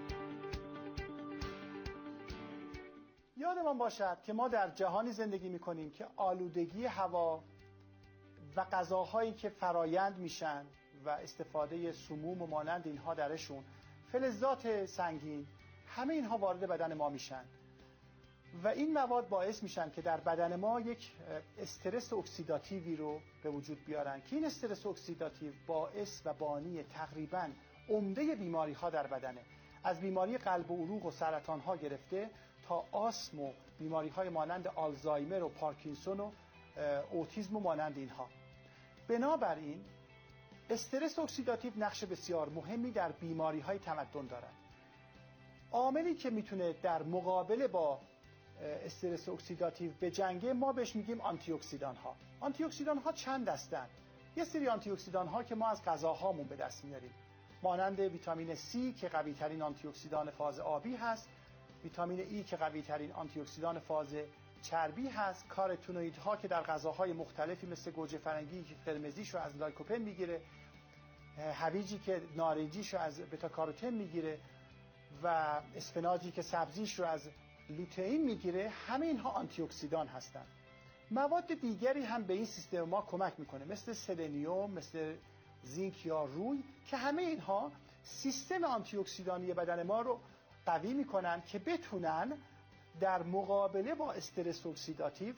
[SPEAKER 14] یادمان باشد که ما در جهانی زندگی می‌کنیم که آلودگی هوا و غذاهایی که فرایند میشن و استفاده سموم و مانند اینها درشون، فلزات سنگین، همه اینها وارد بدن ما میشن و این مواد باعث میشن که در بدن ما یک استرس اکسیداتیوی رو به وجود بیارن که این استرس اکسیداتیو باعث و بانی تقریباً عمده بیماری ها در بدنه، از بیماری قلب و عروق و سرطان ها گرفته تا آسم و بیماری های مانند آلزایمر و پارکینسون و اوتیسم و مانند اینها. بنابراین استرس اکسیداتیو نقش بسیار مهمی در بیماری های تمدن دارد. عاملی که میتونه در مقابله با استرس اکسیداتیو به جنگه ما بهش میگیم آنتی اکسیدان ها. آنتی اکسیدان ها چند دستن. یه سری آنتی اکسیدان ها که ما از غذاهامون به دست میاریم، مانند ویتامین C که قوی ترین آنتی اکسیدان فاز آبی هست، ویتامین E که قوی ترین آنتی اکسیدان فاز چربی هست، کاروتینوئیدها که در غذاهای مختلفی مثل گوجه فرنگی که قرمزیش رو از لایکوپن میگیره، هویجی که نارنجیش رو از بتا کاروتن میگیره و اسفناجی که سبزیش رو از لوتئین میگیره، همه اینها آنتی اکسیدان هستند. مواد دیگری هم به این سیستم ما کمک میکنه، مثل سلنیوم، مثل زینک یا روی، که همه اینها سیستم آنتی اکسیدانی بدن ما رو قوی میکنن که بتونن در مقابله با استرس اکسیداتیو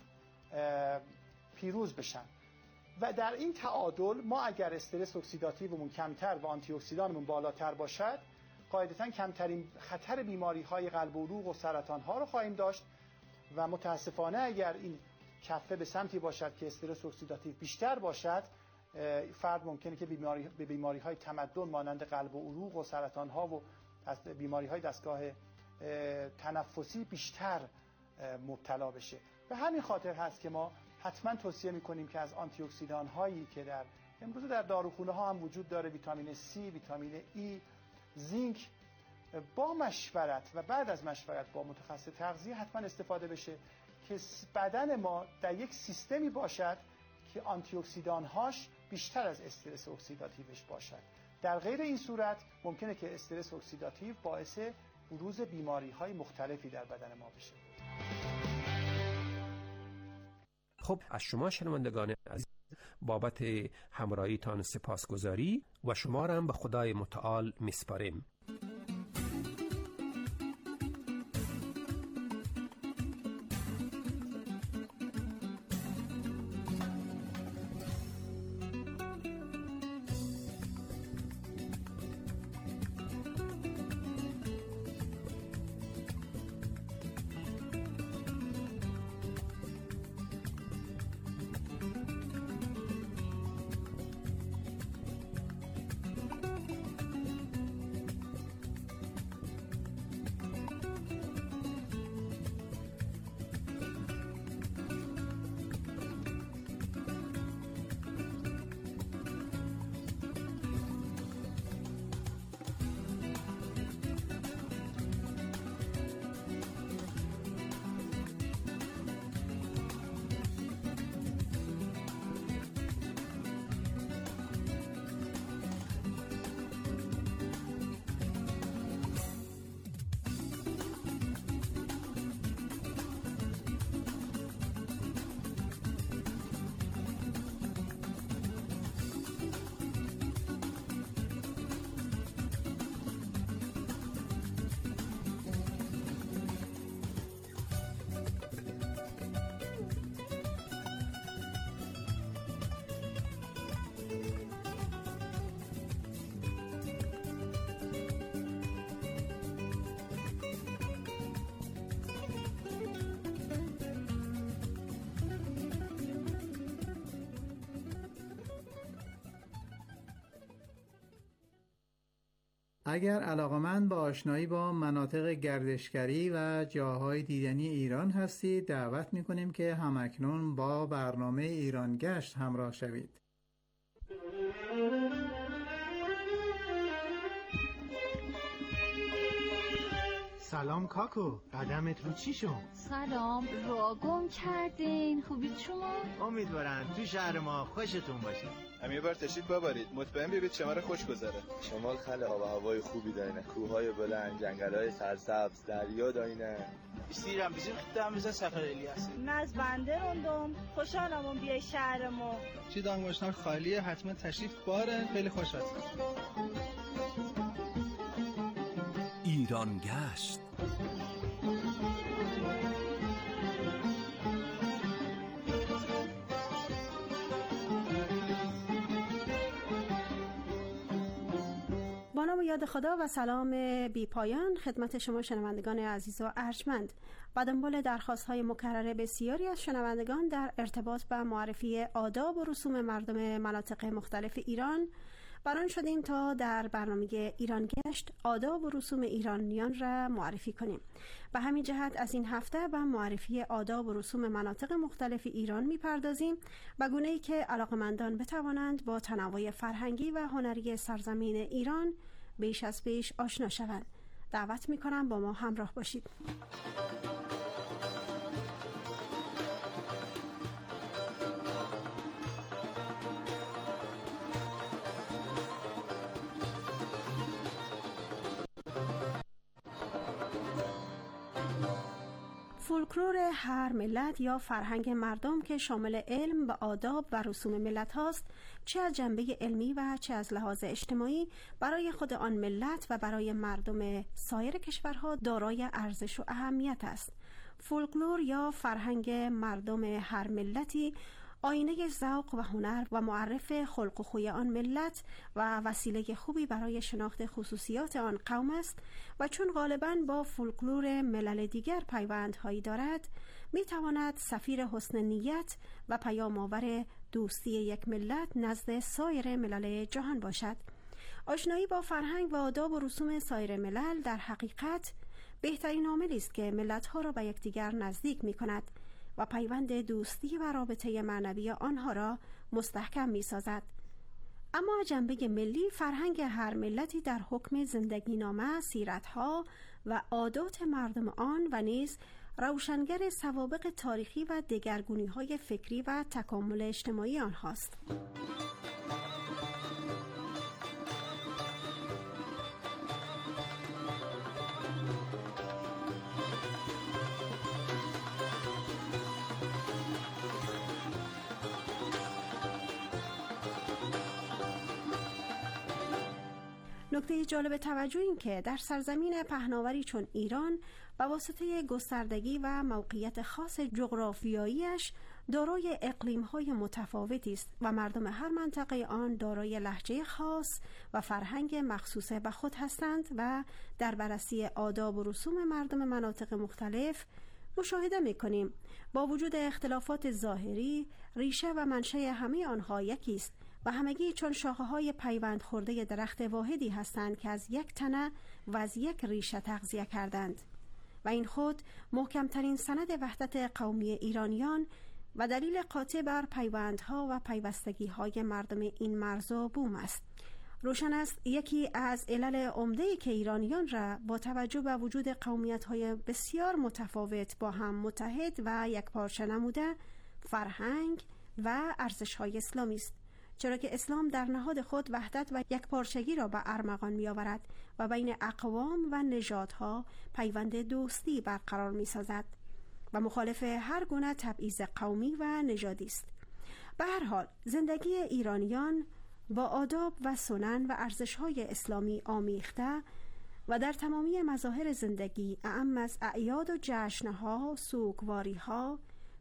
[SPEAKER 14] پیروز بشن. و در این تعادل ما اگر استرس اکسیداتیومون کمتر و آنتی اکسیدانمون بالاتر باشد، قاعدتاً کمترین خطر بیماری های قلب و عروق و سرطان ها رو خواهیم داشت و متاسفانه اگر این کفه به سمتی باشد که استرس اکسیداتیو بیشتر باشد، فرد ممکنه که به بیماری های تمدن مانند قلب و عروق و سرطان ها و از بیماری های دستگاه تنفسی بیشتر مبتلا بشه. به همین خاطر هست که ما حتما توصیه میکنیم که از آنتی اکسیدان هایی که امروز در داروخونه ها هم وجود داره، ویتامین C، ویتامین E، زینک، با مشورت و بعد از مشورت با متخصص تغذیه حتما استفاده بشه که بدن ما در یک سیستمی باشد که آنتی اکسیدان هاش بیشتر از استرس اکسیداتیوش باشد. در غیر این صورت ممکنه که استرس اکسیداتیو باعث بروز بیماری های مختلفی در بدن ما بشه.
[SPEAKER 11] خب، از شما شنوندگان عزیز بابت همراهیتان سپاسگزاری و شما را هم به خدای متعال میسپاریم.
[SPEAKER 7] اگر علاقمند به آشنایی با مناطق گردشگری و جاهای دیدنی ایران هستید، دعوت می‌کنیم که همکنون با برنامه ایران گشت همراه شوید.
[SPEAKER 15] سلام کاکو، قدمت رو چی شد؟
[SPEAKER 16] سلام، راه گم کردین. خوبید شما؟
[SPEAKER 15] امیدوارم تو شهر ما خوشتون باشه.
[SPEAKER 17] هم یه بار تشریف ببرید، مطمئن ببینید شمال خوش گذره. شمال خیلی آب و هوای خوبی داره، کوههای بلند، جنگل‌های سرسبز، دریا داینه.
[SPEAKER 18] استیرم bizim gittiğimizde Səfər eləyəsin.
[SPEAKER 19] از بنده موندم، خوشحالم بیای شهر ما.
[SPEAKER 18] چی دانگاشتن خالیه، حتما تشریف بارن، خیلی خوش هستم.
[SPEAKER 20] ایران گشت.
[SPEAKER 21] با نام و یاد خدا و سلام بی پایان خدمت شما شنوندگان عزیز و ارجمند. با دنبال درخواست‌های مکرر بسیاری از شنوندگان در ارتباط با معرفی آداب و رسوم مردم مناطق مختلف ایران، بران شدیم تا در برنامه ایران گشت آداب و رسوم ایرانیان را معرفی کنیم. به همین جهت از این هفته به معرفی آداب و رسوم مناطق مختلف ایران می‌پردازیم، به گونه‌ای که علاقه‌مندان بتوانند با تنوع فرهنگی و هنری سرزمین ایران بیش از پیش آشنا شوند. دعوت می‌کنم با ما همراه باشید. فولکلور هر ملت یا فرهنگ مردم که شامل علم و آداب و رسوم ملت هاست، چه از جنبه علمی و چه از لحاظ اجتماعی، برای خود آن ملت و برای مردم سایر کشورها دارای ارزش و اهمیت است. فولکلور یا فرهنگ مردم هر ملتی آینه ذوق و هنر و معرف خلق و خوی آن ملت و وسیله خوبی برای شناخت خصوصیات آن قوم است و چون غالباً با فولکلور ملل دیگر پیوندهایی دارد، می تواند سفیر حسن نیت و پیام آور دوستی یک ملت نزد سایر ملل جهان باشد. آشنایی با فرهنگ و آداب و رسوم سایر ملل در حقیقت بهترین عاملی است که ملت‌ها را به یکدیگر نزدیک می کند و پیوند دوستی و رابطه معنوی آنها را مستحکم می سازد. اما جنبه ملی، فرهنگ هر ملتی در حکم زندگی نامه، سیرتها و عادات مردم آن و نیز روشنگر سوابق تاریخی و دگرگونی‌های فکری و تکامل اجتماعی آنهاست. نکته جالب توجه این که در سرزمین پهناوری چون ایران به واسطه گستردگی و موقعیت خاص جغرافیاییش دارای اقلیم‌های متفاوتی است و مردم هر منطقه آن دارای لهجه خاص و فرهنگ مخصوص به خود هستند و در بررسی آداب و رسوم مردم مناطق مختلف مشاهده می‌کنیم با وجود اختلافات ظاهری، ریشه و منشأ همه آنها یکی است و همگی چون شاخه‌های پیوند خورده درخت واحدی هستند که از یک تنه و از یک ریشه تغذیه کردند و این خود محکمترین سند وحدت قومی ایرانیان و دلیل قاطع بر پیوندها و پیوستگی‌های مردم این مرز و بوم است. روشن است یکی از علل عمده‌ای که ایرانیان را با توجه به وجود قومیت‌های بسیار متفاوت با هم متحد و یکپارچه نموده فرهنگ و ارزش‌های اسلامی است، چرا که اسلام در نهاد خود وحدت و یکپارچگی را به ارمغان می‌آورد و بین اقوام و نژادها پیوند دوستی برقرار می‌سازد و مخالف هر گونه تبعیض قومی و نژادی است. به هر حال زندگی ایرانیان با آداب و سنن و ارزش‌های اسلامی آمیخته و در تمامی مظاهر زندگی، اعم از اعیاد و جشن‌ها، سوگواری‌ها،